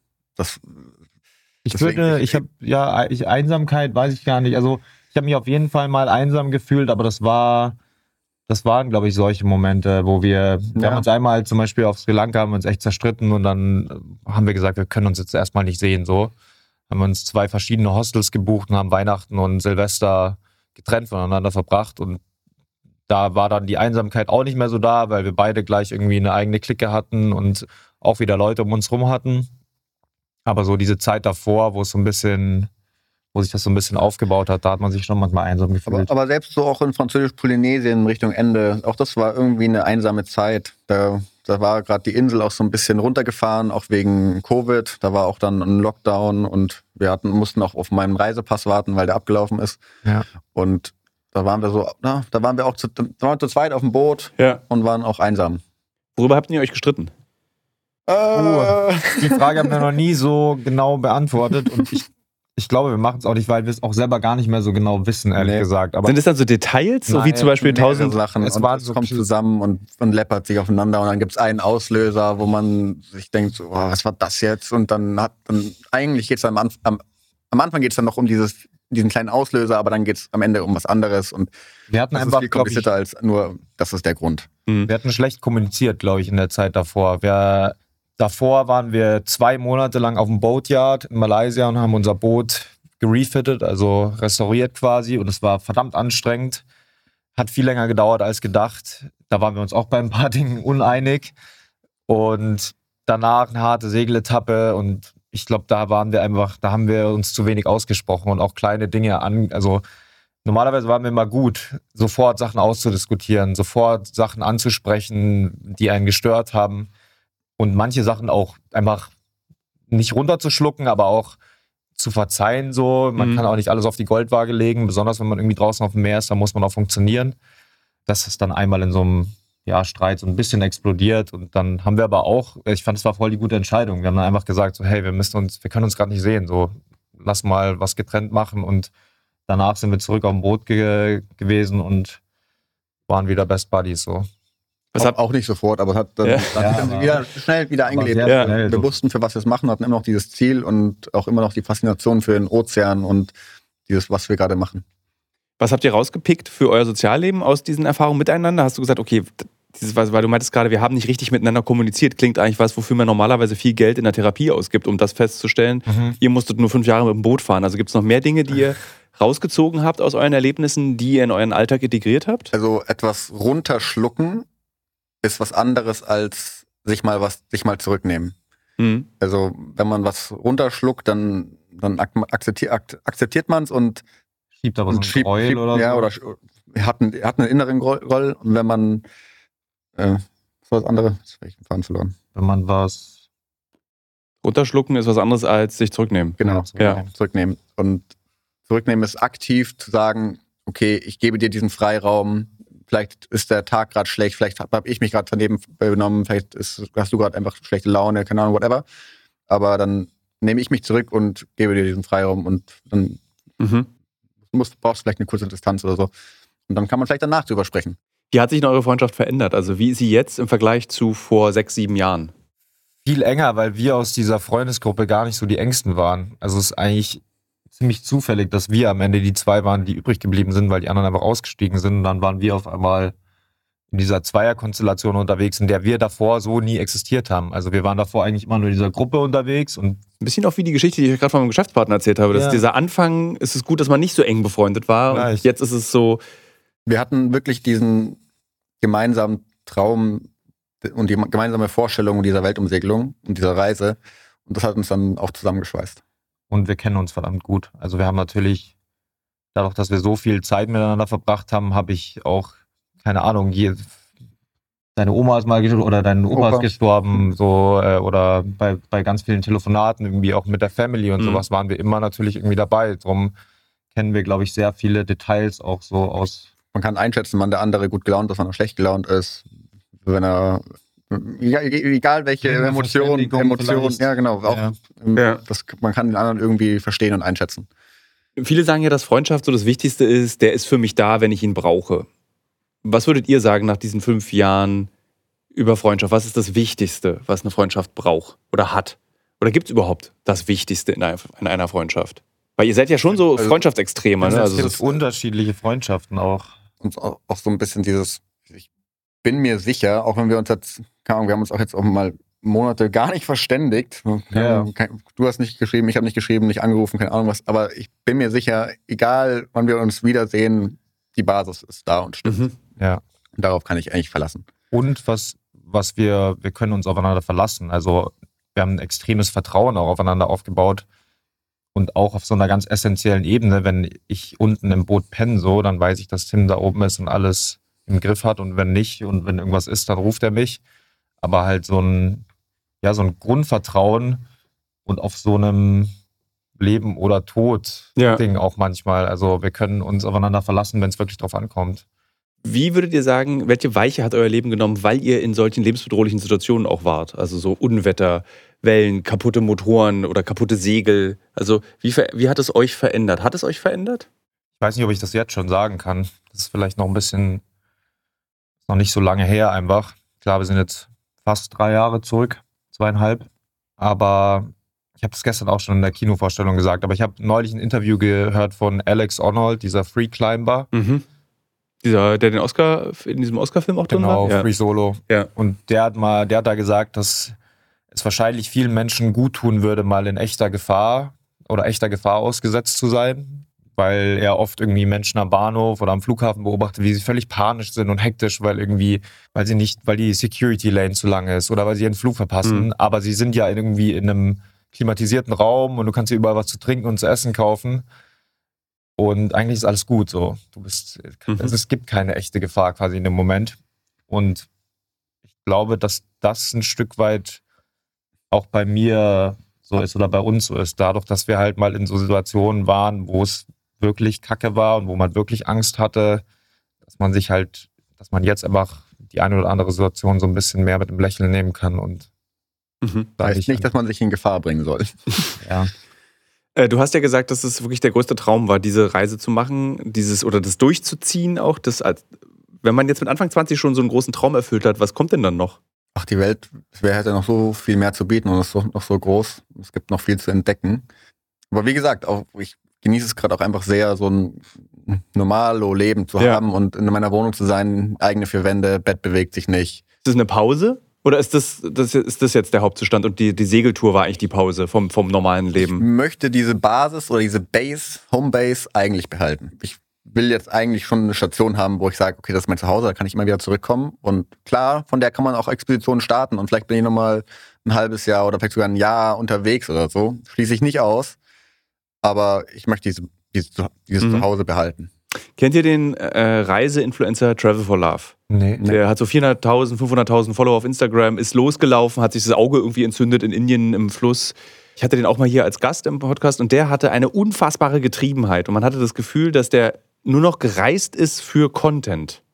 Einsamkeit weiß ich gar nicht. Also ich habe mich auf jeden Fall mal einsam gefühlt, aber das war Das waren, glaube ich, solche Momente, wo wir haben uns einmal zum Beispiel auf Sri Lanka, haben wir uns echt zerstritten und dann haben wir gesagt, wir können uns jetzt erstmal nicht sehen, so. Haben wir uns 2 verschiedene Hostels gebucht und haben Weihnachten und Silvester getrennt voneinander verbracht und da war dann die Einsamkeit auch nicht mehr so da, weil wir beide gleich irgendwie eine eigene Clique hatten und auch wieder Leute um uns rum hatten. Aber so diese Zeit davor, wo sich das so ein bisschen aufgebaut hat, da hat man sich schon manchmal einsam gefühlt. Aber selbst so auch in Französisch-Polynesien Richtung Ende, auch das war irgendwie eine einsame Zeit. Da war gerade die Insel auch so ein bisschen runtergefahren, auch wegen Covid. Da war auch dann ein Lockdown und wir mussten auch auf meinen Reisepass warten, weil der abgelaufen ist. Ja. Und da waren wir zu zweit auf dem Boot und waren auch einsam. Worüber habt ihr euch gestritten? Die Frage haben wir noch nie so genau beantwortet und ich glaube, wir machen es auch nicht, weil wir es auch selber gar nicht mehr so genau wissen, ehrlich gesagt. Aber sind es dann so Details, so wie zum Beispiel 1000 Sachen? Es kommt zusammen und läppert sich aufeinander und dann gibt es einen Auslöser, wo man sich denkt, so, oh, was war das jetzt? Und dann eigentlich geht es am Anfang geht es dann noch um diesen kleinen Auslöser, aber dann geht es am Ende um was anderes und wir hatten das einfach ist viel komplizierter als nur, das ist der Grund. Wir hatten schlecht kommuniziert, glaube ich, in der Zeit davor. Davor waren wir 2 Monate lang auf dem Boatyard in Malaysia und haben unser Boot gerefittet, also restauriert quasi und es war verdammt anstrengend. Hat viel länger gedauert als gedacht. Da waren wir uns auch bei ein paar Dingen uneinig und danach eine harte Segeletappe und ich glaube, da haben wir uns zu wenig ausgesprochen und auch kleine Dinge also normalerweise waren wir immer gut, sofort Sachen auszudiskutieren, sofort Sachen anzusprechen, die einen gestört haben und manche Sachen auch einfach nicht runterzuschlucken, aber auch zu verzeihen so. Man kann auch nicht alles auf die Goldwaage legen, besonders wenn man irgendwie draußen auf dem Meer ist, da muss man auch funktionieren. Das ist dann einmal in so einem Streit so ein bisschen explodiert und dann haben wir aber auch, ich fand, es war voll die gute Entscheidung. Wir haben dann einfach gesagt, so, hey, wir können uns gerade nicht sehen, so, lass mal was getrennt machen und danach sind wir zurück auf dem Boot gewesen und waren wieder Best Buddies, so. Auch nicht sofort, aber hat dann schnell wieder eingelebt. Wir wussten, für was wir es machen, hatten immer noch dieses Ziel und auch immer noch die Faszination für den Ozean und dieses, was wir gerade machen. Was habt ihr rausgepickt für euer Sozialleben aus diesen Erfahrungen miteinander? Hast du gesagt, okay, weil du meintest gerade, wir haben nicht richtig miteinander kommuniziert, klingt eigentlich was, wofür man normalerweise viel Geld in der Therapie ausgibt, um das festzustellen. Ihr musstet nur 5 Jahre mit dem Boot fahren. Also gibt es noch mehr Dinge, die ihr rausgezogen habt aus euren Erlebnissen, die ihr in euren Alltag integriert habt? Also etwas runterschlucken ist was anderes als sich mal zurücknehmen. Also wenn man was runterschluckt, dann akzeptiert man es und schiebt aber so einen Gräuel oder so. Ja, oder hat einen inneren Groll. Und wenn man was war das andere? Jetzt habe ich den Faden verloren. Wenn man was runterschlucken ist was anderes als sich zurücknehmen. Genau, zurücknehmen. Und zurücknehmen ist aktiv zu sagen, okay, ich gebe dir diesen Freiraum. Vielleicht ist der Tag gerade schlecht, vielleicht habe ich mich gerade daneben benommen, vielleicht hast du gerade einfach schlechte Laune, keine Ahnung, whatever. Aber dann nehme ich mich zurück und gebe dir diesen Freiraum und dann brauchst du vielleicht eine kurze Distanz oder so. Und dann kann man vielleicht danach drüber sprechen. Wie hat sich denn eure Freundschaft verändert? Also wie ist sie jetzt im Vergleich zu vor 6, 7 Jahren? Viel enger, weil wir aus dieser Freundesgruppe gar nicht so die Engsten waren. Also es ist eigentlich ziemlich zufällig, dass wir am Ende die 2 waren, die übrig geblieben sind, weil die anderen einfach ausgestiegen sind. Und dann waren wir auf einmal in dieser Zweierkonstellation unterwegs, in der wir davor so nie existiert haben. Also wir waren davor eigentlich immer nur in dieser Gruppe unterwegs. Und ein bisschen auch wie die Geschichte, die ich gerade von meinem Geschäftspartner erzählt habe. Dass dieser Anfang, ist es gut, dass man nicht so eng befreundet war. Und jetzt ist es so. Wir hatten wirklich diesen gemeinsamen Traum und die gemeinsame Vorstellung dieser Weltumsegelung und dieser Reise. Und das hat uns dann auch zusammengeschweißt. Und wir kennen uns verdammt gut. Also wir haben natürlich, dadurch, dass wir so viel Zeit miteinander verbracht haben, habe ich auch, keine Ahnung, deine Oma ist mal gestorben oder dein Opa ist gestorben, so, oder bei ganz vielen Telefonaten irgendwie auch mit der Family und sowas waren wir immer natürlich irgendwie dabei. Drum kennen wir, glaube ich, sehr viele Details auch so aus. Man kann einschätzen, wann der andere gut gelaunt ist, wann er schlecht gelaunt ist. Wenn er, egal welche Emotionen, ja genau, auch, man kann den anderen irgendwie verstehen und einschätzen. Viele sagen ja, dass Freundschaft so das Wichtigste ist, der ist für mich da, wenn ich ihn brauche. Was würdet ihr sagen nach diesen 5 Jahren über Freundschaft? Was ist das Wichtigste, was eine Freundschaft braucht oder hat? Oder gibt es überhaupt das Wichtigste in einer Freundschaft? Weil ihr seid ja schon so Freundschaftsextreme. Ne? Es gibt unterschiedliche Freundschaften auch. Und auch so ein bisschen dieses, bin mir sicher, auch wenn wir uns jetzt, keine Ahnung, wir haben uns auch jetzt auch mal Monate gar nicht verständigt. Ja. Du hast nicht geschrieben, ich habe nicht geschrieben, nicht angerufen, keine Ahnung was. Aber ich bin mir sicher, egal wann wir uns wiedersehen, die Basis ist da und stimmt. Ja. Und darauf kann ich eigentlich verlassen. Und was wir können uns aufeinander verlassen. Also wir haben ein extremes Vertrauen auch aufeinander aufgebaut. Und auch auf so einer ganz essentiellen Ebene, wenn ich unten im Boot penne, so, dann weiß ich, dass Tim da oben ist und alles im Griff hat. Und wenn nicht und wenn irgendwas ist, dann ruft er mich. Aber halt so ein Grundvertrauen und auf so einem Leben- oder Tod-Ding auch manchmal. Also wir können uns aufeinander verlassen, wenn es wirklich drauf ankommt. Wie würdet ihr sagen, welche Weiche hat euer Leben genommen, weil ihr in solchen lebensbedrohlichen Situationen auch wart? Also so Unwetter, Wellen, kaputte Motoren oder kaputte Segel. Also wie hat es euch verändert? Hat es euch verändert? Ich weiß nicht, ob ich das jetzt schon sagen kann. Das ist vielleicht noch ein bisschen, noch nicht so lange her einfach. Klar, wir sind jetzt fast 3 Jahre zurück, 2,5. Aber ich habe das gestern auch schon in der Kinovorstellung gesagt. Aber ich habe neulich ein Interview gehört von Alex Honnold, dieser Free Climber. Mhm. Der den Oscar, in diesem Oscar-Film auch drin war? Genau, Free Solo. Ja. Und der hat da gesagt, dass es wahrscheinlich vielen Menschen gut tun würde, mal in echter Gefahr ausgesetzt zu sein, weil er oft irgendwie Menschen am Bahnhof oder am Flughafen beobachtet, wie sie völlig panisch sind und hektisch, weil die Security Lane zu lang ist oder weil sie ihren Flug verpassen. Mhm. Aber sie sind ja irgendwie in einem klimatisierten Raum und du kannst dir überall was zu trinken und zu essen kaufen. Und eigentlich ist alles gut so. Es gibt keine echte Gefahr quasi in dem Moment. Und ich glaube, dass das ein Stück weit auch bei mir so ist oder bei uns so ist. Dadurch, dass wir halt mal in so Situationen waren, wo es wirklich kacke war und wo man wirklich Angst hatte, dass man jetzt einfach die eine oder andere Situation so ein bisschen mehr mit einem Lächeln nehmen kann. Und Das heißt nicht, dass man sich in Gefahr bringen soll. ja. Du hast ja gesagt, dass es wirklich der größte Traum war, diese Reise zu machen, das durchzuziehen auch. Wenn man jetzt mit Anfang 20 schon so einen großen Traum erfüllt hat, was kommt denn dann noch? Ach, die Welt hätte noch so viel mehr zu bieten und ist noch so groß. Es gibt noch viel zu entdecken. Aber wie gesagt, auch ich genieße es gerade auch einfach sehr, so ein Normalo-Leben zu haben und in meiner Wohnung zu sein, eigene 4 Wände, Bett bewegt sich nicht. Ist das eine Pause? Oder ist das jetzt der Hauptzustand und die Segeltour war eigentlich die Pause vom normalen Leben? Ich möchte diese Basis oder diese Homebase eigentlich behalten. Ich will jetzt eigentlich schon eine Station haben, wo ich sage, okay, das ist mein Zuhause, da kann ich immer wieder zurückkommen. Und klar, von der kann man auch Expeditionen starten und vielleicht bin ich nochmal ein halbes Jahr oder vielleicht sogar ein Jahr unterwegs oder so. Schließe ich nicht aus. Aber ich möchte dieses Zuhause behalten. Kennt ihr den Reise-Influencer Travel for Love? Nee. Der hat so 400.000, 500.000 Follower auf Instagram, ist losgelaufen, hat sich das Auge irgendwie entzündet in Indien im Fluss. Ich hatte den auch mal hier als Gast im Podcast und der hatte eine unfassbare Getriebenheit. Und man hatte das Gefühl, dass der nur noch gereist ist für Content.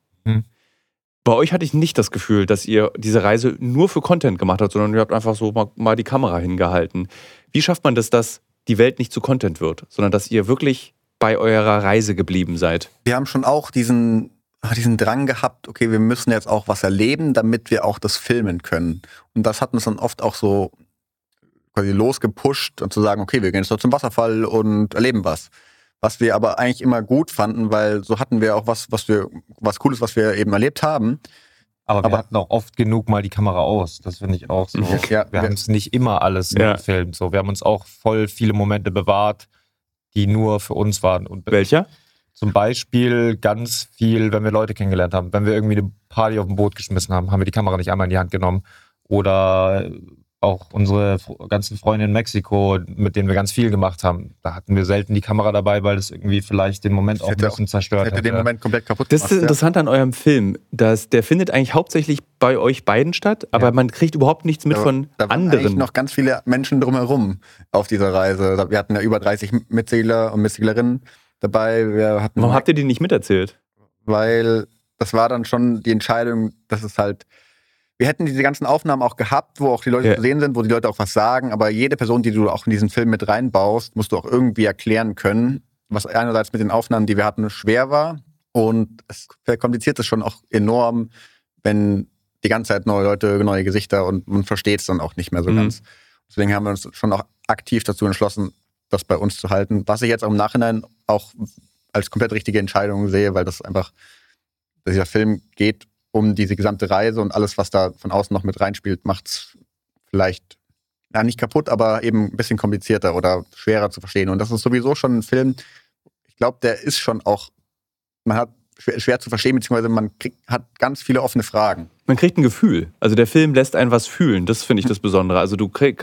Bei euch hatte ich nicht das Gefühl, dass ihr diese Reise nur für Content gemacht habt, sondern ihr habt einfach so mal die Kamera hingehalten. Wie schafft man das, dass die Welt nicht zu Content wird, sondern dass ihr wirklich bei eurer Reise geblieben seid? Wir haben schon auch diesen Drang gehabt, okay, wir müssen jetzt auch was erleben, damit wir auch das filmen können. Und das hat uns dann oft auch so quasi losgepusht und zu sagen, okay, wir gehen jetzt noch zum Wasserfall und erleben was. Was wir aber eigentlich immer gut fanden, weil so hatten wir auch was Cooles, was wir eben erlebt haben. Aber wir hatten auch oft genug mal die Kamera aus. Das finde ich auch so. Ja, wir haben es nicht immer alles gefilmt. So, wir haben uns auch voll viele Momente bewahrt, die nur für uns waren. Und Welcher? Zum Beispiel ganz viel, wenn wir Leute kennengelernt haben. Wenn wir irgendwie eine Party auf dem Boot geschmissen haben, haben wir die Kamera nicht einmal in die Hand genommen. Oder auch unsere ganzen Freunde in Mexiko, mit denen wir ganz viel gemacht haben. Da hatten wir selten die Kamera dabei, weil das irgendwie vielleicht den Moment auch ein bisschen zerstört hätte. Den Moment komplett kaputt gemacht. Das ist interessant an eurem Film, dass der findet eigentlich hauptsächlich bei euch beiden statt, aber man kriegt überhaupt nichts mit von da waren anderen. Eigentlich noch ganz viele Menschen drumherum auf dieser Reise. Wir hatten ja über 30 Mitsegler und Mitseglerinnen dabei. Warum habt ihr die nicht miterzählt? Weil das war dann schon die Entscheidung, dass es halt wir hätten diese ganzen Aufnahmen auch gehabt, wo auch die Leute zu sehen sind, wo die Leute auch was sagen, aber jede Person, die du auch in diesen Film mit reinbaust, musst du auch irgendwie erklären können, was einerseits mit den Aufnahmen, die wir hatten, schwer war und es verkompliziert es schon auch enorm, wenn die ganze Zeit neue Leute, neue Gesichter und man versteht es dann auch nicht mehr so ganz. Deswegen haben wir uns schon auch aktiv dazu entschlossen, das bei uns zu halten, was ich jetzt auch im Nachhinein auch als komplett richtige Entscheidung sehe, weil das einfach, dieser Film geht um diese gesamte Reise und alles, was da von außen noch mit reinspielt, macht's vielleicht nicht kaputt, aber eben ein bisschen komplizierter oder schwerer zu verstehen. Und das ist sowieso schon ein Film, ich glaube, der ist schon auch, man hat schwer zu verstehen, beziehungsweise hat ganz viele offene Fragen. Man kriegt ein Gefühl. Also der Film lässt einen was fühlen. Das finde ich das Besondere. Also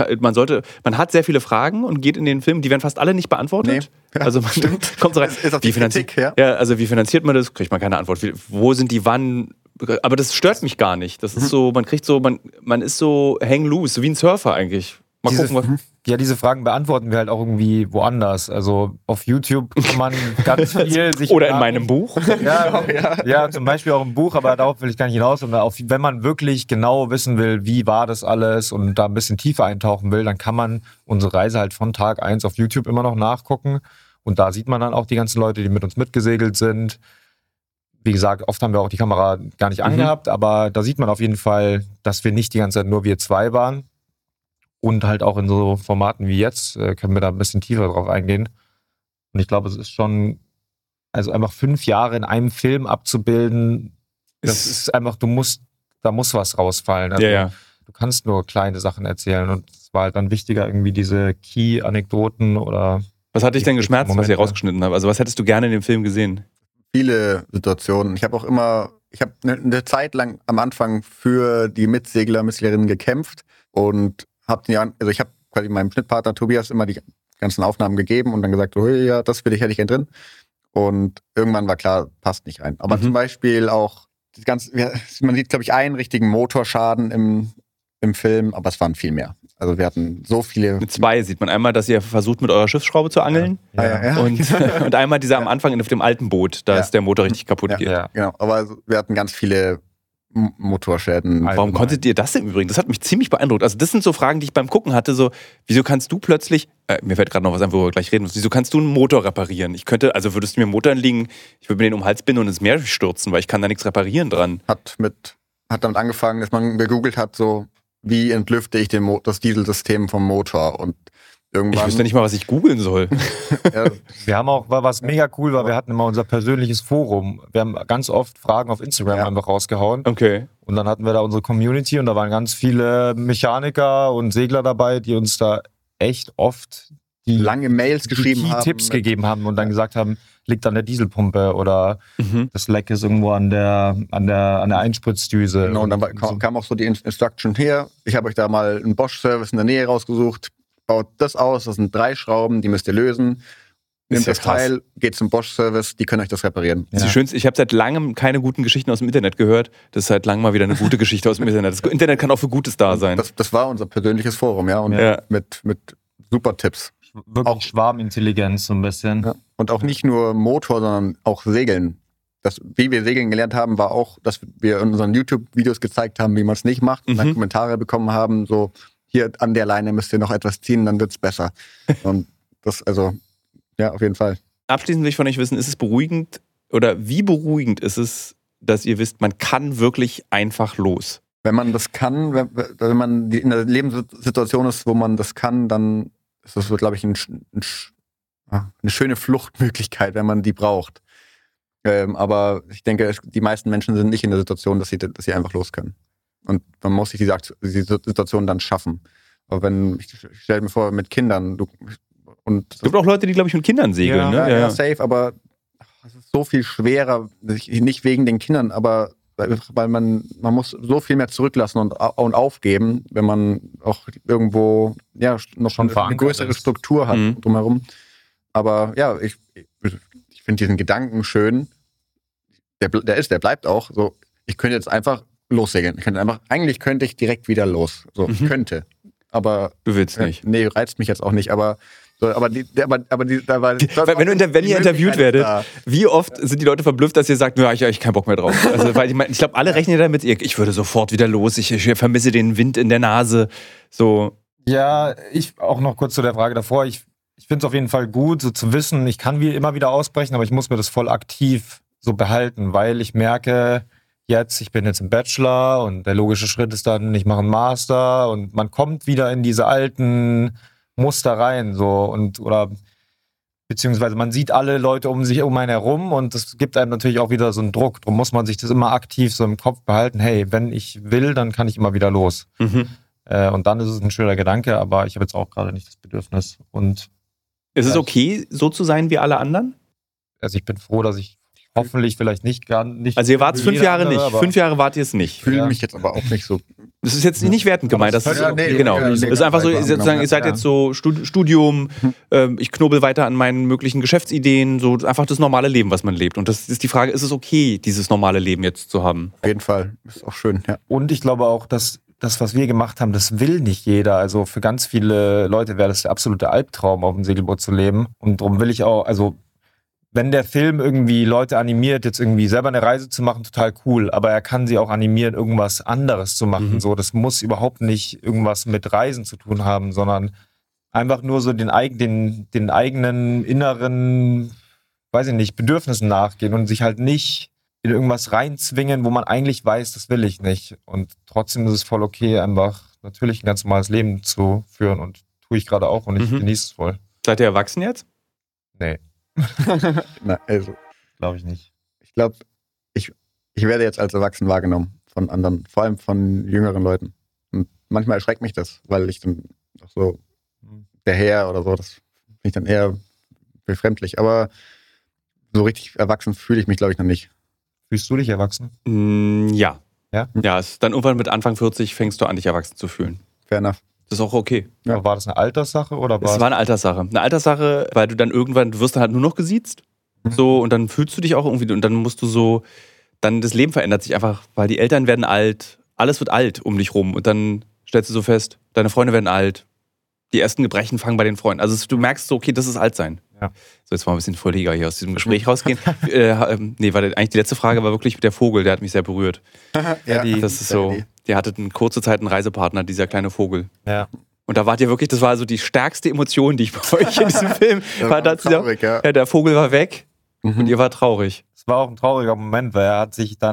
man hat sehr viele Fragen und geht in den Film, die werden fast alle nicht beantwortet. Nee. Also man kommt so rein. Ist auch die Kritik, ja? Ja, also wie finanziert man das? Kriegt man keine Antwort. Wo sind die wann? Aber das stört mich gar nicht. Das ist so, man ist so hang loose, so wie ein Surfer eigentlich. Mal gucken, ja, diese Fragen beantworten wir halt auch irgendwie woanders. Also auf YouTube kann man ganz viel sich oder in meinem Buch. Ja, zum Beispiel auch im Buch, aber darauf will ich gar nicht hinaus. Und wenn man wirklich genau wissen will, wie war das alles und da ein bisschen tiefer eintauchen will, dann kann man unsere Reise halt von Tag 1 auf YouTube immer noch nachgucken. Und da sieht man dann auch die ganzen Leute, die mit uns mitgesegelt sind. Wie gesagt, oft haben wir auch die Kamera gar nicht angehabt, aber da sieht man auf jeden Fall, dass wir nicht die ganze Zeit nur wir zwei waren. Und halt auch in so Formaten wie jetzt können wir da ein bisschen tiefer drauf eingehen. Und ich glaube, es ist schon, also einfach 5 Jahre in einem Film abzubilden, das ist einfach, da muss was rausfallen. Also du kannst nur kleine Sachen erzählen. Und es war halt dann wichtiger, irgendwie diese Key-Anekdoten oder... Was hat dich denn geschmerzt, was ihr rausgeschnitten habt? Also was hättest du gerne in dem Film gesehen? Viele Situationen. Ich habe eine Zeit lang am Anfang für die Mitseglerinnen gekämpft und ich habe quasi meinem Schnittpartner Tobias immer die ganzen Aufnahmen gegeben und dann gesagt, oh ja, das hätte ich gern drin. Und irgendwann war klar, passt nicht rein. Aber zum Beispiel auch, man sieht, glaube ich, einen richtigen Motorschaden im Film, aber es waren viel mehr. Also wir hatten so viele... Mit 2 sieht man einmal, dass ihr versucht, mit eurer Schiffsschraube zu angeln. Ja. Und einmal dieser am Anfang auf dem alten Boot, da ist der Motor richtig kaputt geht. Ja, genau. Aber wir hatten ganz viele Motorschäden. Warum konntet ihr das im Übrigen? Das hat mich ziemlich beeindruckt. Also das sind so Fragen, die ich beim Gucken hatte, so, wieso kannst du plötzlich, mir fällt gerade noch was ein, wo wir gleich reden, wieso kannst du einen Motor reparieren? Würdest du mir einen Motor anlegen, ich würde mir den um den Hals binden und ins Meer stürzen, weil ich kann da nichts reparieren dran. Hat damit angefangen, dass man gegoogelt hat, so, wie entlüfte ich das Dieselsystem vom Motor und irgendwann... Ich wüsste nicht mal, was ich googeln soll. Wir haben auch, was mega cool war, wir hatten immer unser persönliches Forum. Wir haben ganz oft Fragen auf Instagram einfach rausgehauen. Okay. Und dann hatten wir da unsere Community und da waren ganz viele Mechaniker und Segler dabei, die uns da echt oft lange Mails geschrieben haben. Tipps gegeben haben und dann gesagt haben, liegt an der Dieselpumpe oder das Leck ist irgendwo an der Einspritzdüse. Genau, und dann kam auch so die Instruction her. Ich habe euch da mal einen Bosch-Service in der Nähe rausgesucht. Baut das aus, das sind 3 Schrauben, die müsst ihr lösen. Nehmt das Teil, geht zum Bosch-Service, die können euch das reparieren. Ja. Ich habe seit langem keine guten Geschichten aus dem Internet gehört. Das ist seit langem mal wieder eine gute Geschichte aus dem Internet. Das Internet kann auch für Gutes da sein. Das war unser persönliches Forum, ja. Und mit super Tipps. Wirklich auch Schwarmintelligenz so ein bisschen. Ja. Und auch nicht nur Motor, sondern auch Segeln. Wie wir Segeln gelernt haben, war auch, dass wir in unseren YouTube-Videos gezeigt haben, wie man es nicht macht. Und dann Kommentare bekommen haben, so, hier an der Leine müsst ihr noch etwas ziehen, dann wird's besser. Und das, also, ja, auf jeden Fall. Abschließend will ich von euch wissen, ist es beruhigend oder wie beruhigend ist es, dass ihr wisst, man kann wirklich einfach los? Wenn man das kann, wenn man in einer Lebenssituation ist, wo man das kann, dann ist das, glaube ich, eine schöne Fluchtmöglichkeit, wenn man die braucht. Aber ich denke, die meisten Menschen sind nicht in der Situation, dass sie einfach los können. Und man muss sich diese Situation dann schaffen. Aber ich stelle mir vor, mit Kindern. Es gibt auch Leute, die, glaube ich, mit Kindern segeln. Ja, safe, aber es ist so viel schwerer, nicht wegen den Kindern, aber weil man muss so viel mehr zurücklassen und aufgeben, wenn man auch irgendwo noch schon eine größere Struktur hat drumherum. Aber ja, ich finde diesen Gedanken schön. Der bleibt auch so. Ich könnte jetzt einfach lossegeln. Eigentlich könnte ich direkt wieder los. So, ich könnte. Aber du willst nicht. Nee, reizt mich jetzt auch nicht. Aber wenn ihr interviewt werdet, wie oft sind die Leute verblüfft, dass ihr sagt, ich habe keinen Bock mehr drauf. Also, weil ich glaube, alle rechnen damit, ich würde sofort wieder los, ich vermisse den Wind in der Nase. So. Ja, ich auch noch kurz zu der Frage davor. Ich finde es auf jeden Fall gut, so zu wissen, ich kann immer wieder ausbrechen, aber ich muss mir das voll aktiv so behalten, weil ich merke, ich bin jetzt im Bachelor und der logische Schritt ist dann, ich mache einen Master und man kommt wieder in diese alten Muster rein, so oder Beziehungsweise man sieht alle Leute um einen herum und das gibt einem natürlich auch wieder so einen Druck. Darum muss man sich das immer aktiv so im Kopf behalten. Hey, wenn ich will, dann kann ich immer wieder los. Mhm. Und dann ist es ein schöner Gedanke, aber ich habe jetzt auch gerade nicht das Bedürfnis. Und Ist es okay, so zu sein wie alle anderen? also ich bin froh, dass ich hoffentlich vielleicht nicht. Also ihr wart es 5 Jahre nicht. 5 Jahre wart ihr es nicht. Ich fühle mich jetzt aber auch nicht so. Das ist jetzt nicht wertend gemeint. Das ist, genau. Das ist einfach so, sozusagen, ihr seid jetzt so Studium, ich knubbel weiter an meinen möglichen Geschäftsideen, so einfach das normale Leben, was man lebt. Und das ist die Frage, ist es okay, dieses normale Leben jetzt zu haben? Auf jeden Fall. Ist auch schön, ja. Und ich glaube auch, dass das, was wir gemacht haben, das will nicht jeder. Also für ganz viele Leute wäre das der absolute Albtraum, auf dem Segelboot zu leben. Und darum will ich auch, also wenn der Film irgendwie Leute animiert, jetzt irgendwie selber eine Reise zu machen, total cool. Aber er kann sie auch animieren, irgendwas anderes zu machen. So, das muss überhaupt nicht irgendwas mit Reisen zu tun haben, sondern einfach nur so den eigenen inneren, weiß ich nicht, Bedürfnissen nachgehen und sich halt nicht in irgendwas reinzwingen, wo man eigentlich weiß, das will ich nicht. Und trotzdem ist es voll okay, einfach natürlich ein ganz normales Leben zu führen. Und tue ich gerade auch und ich genieße es voll. Seid ihr erwachsen jetzt? Nee. Na, also, glaube ich nicht. ich glaube, ich werde jetzt als erwachsen wahrgenommen von anderen, vor allem von jüngeren Leuten. Und manchmal erschreckt mich das, weil ich dann auch so der Herr oder so, das finde ich dann eher befremdlich. Aber so richtig erwachsen fühle ich mich, glaube ich, noch nicht. Fühlst du dich erwachsen? Ja. Ja? Ja, dann irgendwann mit Anfang 40 fängst du an, dich erwachsen zu fühlen. Fair enough. Das ist auch okay. Ja. Aber war das eine Alterssache oder Es war eine Alterssache. Eine Alterssache, weil du dann irgendwann, du wirst dann halt nur noch gesiezt. So, und dann fühlst du dich auch irgendwie, und dann musst du so, dann das Leben verändert sich einfach, weil die Eltern werden alt, alles wird alt um dich rum. Und dann stellst du so fest, deine Freunde werden alt. Die ersten Gebrechen fangen bei den Freunden. Also du merkst so, okay, das ist Altsein. Ja. So, jetzt mal ein bisschen vorleger hier aus diesem Gespräch rausgehen. Eigentlich die letzte Frage war wirklich der Vogel, der hat mich sehr berührt. Ja, Das ist so, der hatte eine kurze Zeit einen Reisepartner, dieser kleine Vogel. Ja. Und da wart ihr wirklich, das war also die stärkste Emotion, die ich bei euch in diesem Film war. traurig, ja. Ja, der Vogel war weg und ihr wart traurig. Es war auch ein trauriger Moment, weil er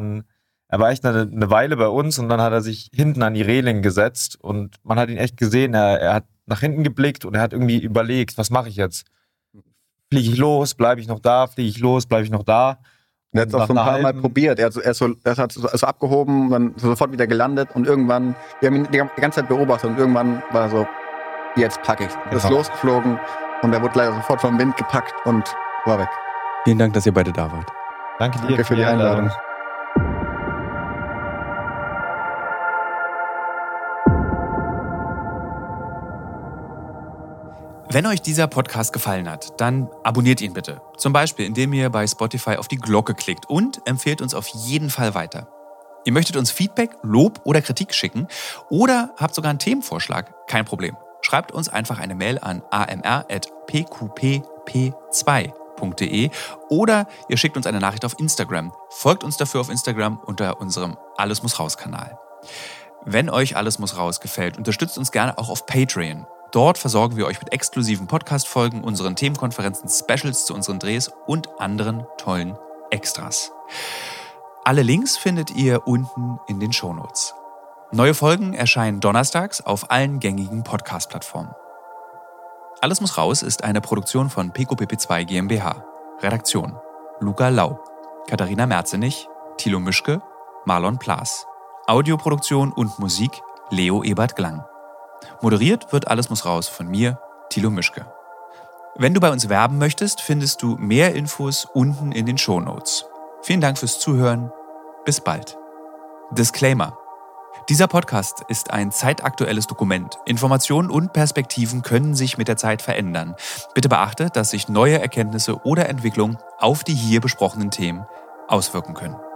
war echt eine Weile bei uns und dann hat er sich hinten an die Reling gesetzt und man hat ihn echt gesehen, er hat nach hinten geblickt und er hat irgendwie überlegt, was mache ich jetzt? Fliege ich los, bleibe ich noch da, fliege ich los, bleibe ich noch da? Er hat es auch so ein paar Mal probiert. Er hat so abgehoben, dann sofort wieder gelandet und irgendwann, wir haben ihn die ganze Zeit beobachtet und irgendwann war er so, jetzt packe ich. Er ist losgeflogen und er wurde leider sofort vom Wind gepackt und war weg. Vielen Dank, dass ihr beide da wart. Danke dir Danke für die Einladung. Wenn euch dieser Podcast gefallen hat, dann abonniert ihn bitte. Zum Beispiel, indem ihr bei Spotify auf die Glocke klickt und empfehlt uns auf jeden Fall weiter. Ihr möchtet uns Feedback, Lob oder Kritik schicken oder habt sogar einen Themenvorschlag? Kein Problem. Schreibt uns einfach eine Mail an amr@pqpp2.de oder ihr schickt uns eine Nachricht auf Instagram. Folgt uns dafür auf Instagram unter unserem Alles muss raus Kanal. Wenn euch Alles muss raus gefällt, unterstützt uns gerne auch auf Patreon. Dort versorgen wir euch mit exklusiven Podcast-Folgen, unseren Themenkonferenzen, Specials zu unseren Drehs und anderen tollen Extras. Alle Links findet ihr unten in den Shownotes. Neue Folgen erscheinen donnerstags auf allen gängigen Podcast-Plattformen. Alles muss raus ist eine Produktion von PQPP2 GmbH. Redaktion: Luca Lau, Katharina Merzenich, Thilo Mischke, Marlon Plaas. Audioproduktion und Musik: Leo Ebert Glang. Moderiert wird Alles muss raus von mir, Thilo Mischke. Wenn du bei uns werben möchtest, findest du mehr Infos unten in den Shownotes. Vielen Dank fürs Zuhören. Bis bald. Disclaimer: Dieser Podcast ist ein zeitaktuelles Dokument. Informationen und Perspektiven können sich mit der Zeit verändern. Bitte beachte, dass sich neue Erkenntnisse oder Entwicklungen auf die hier besprochenen Themen auswirken können.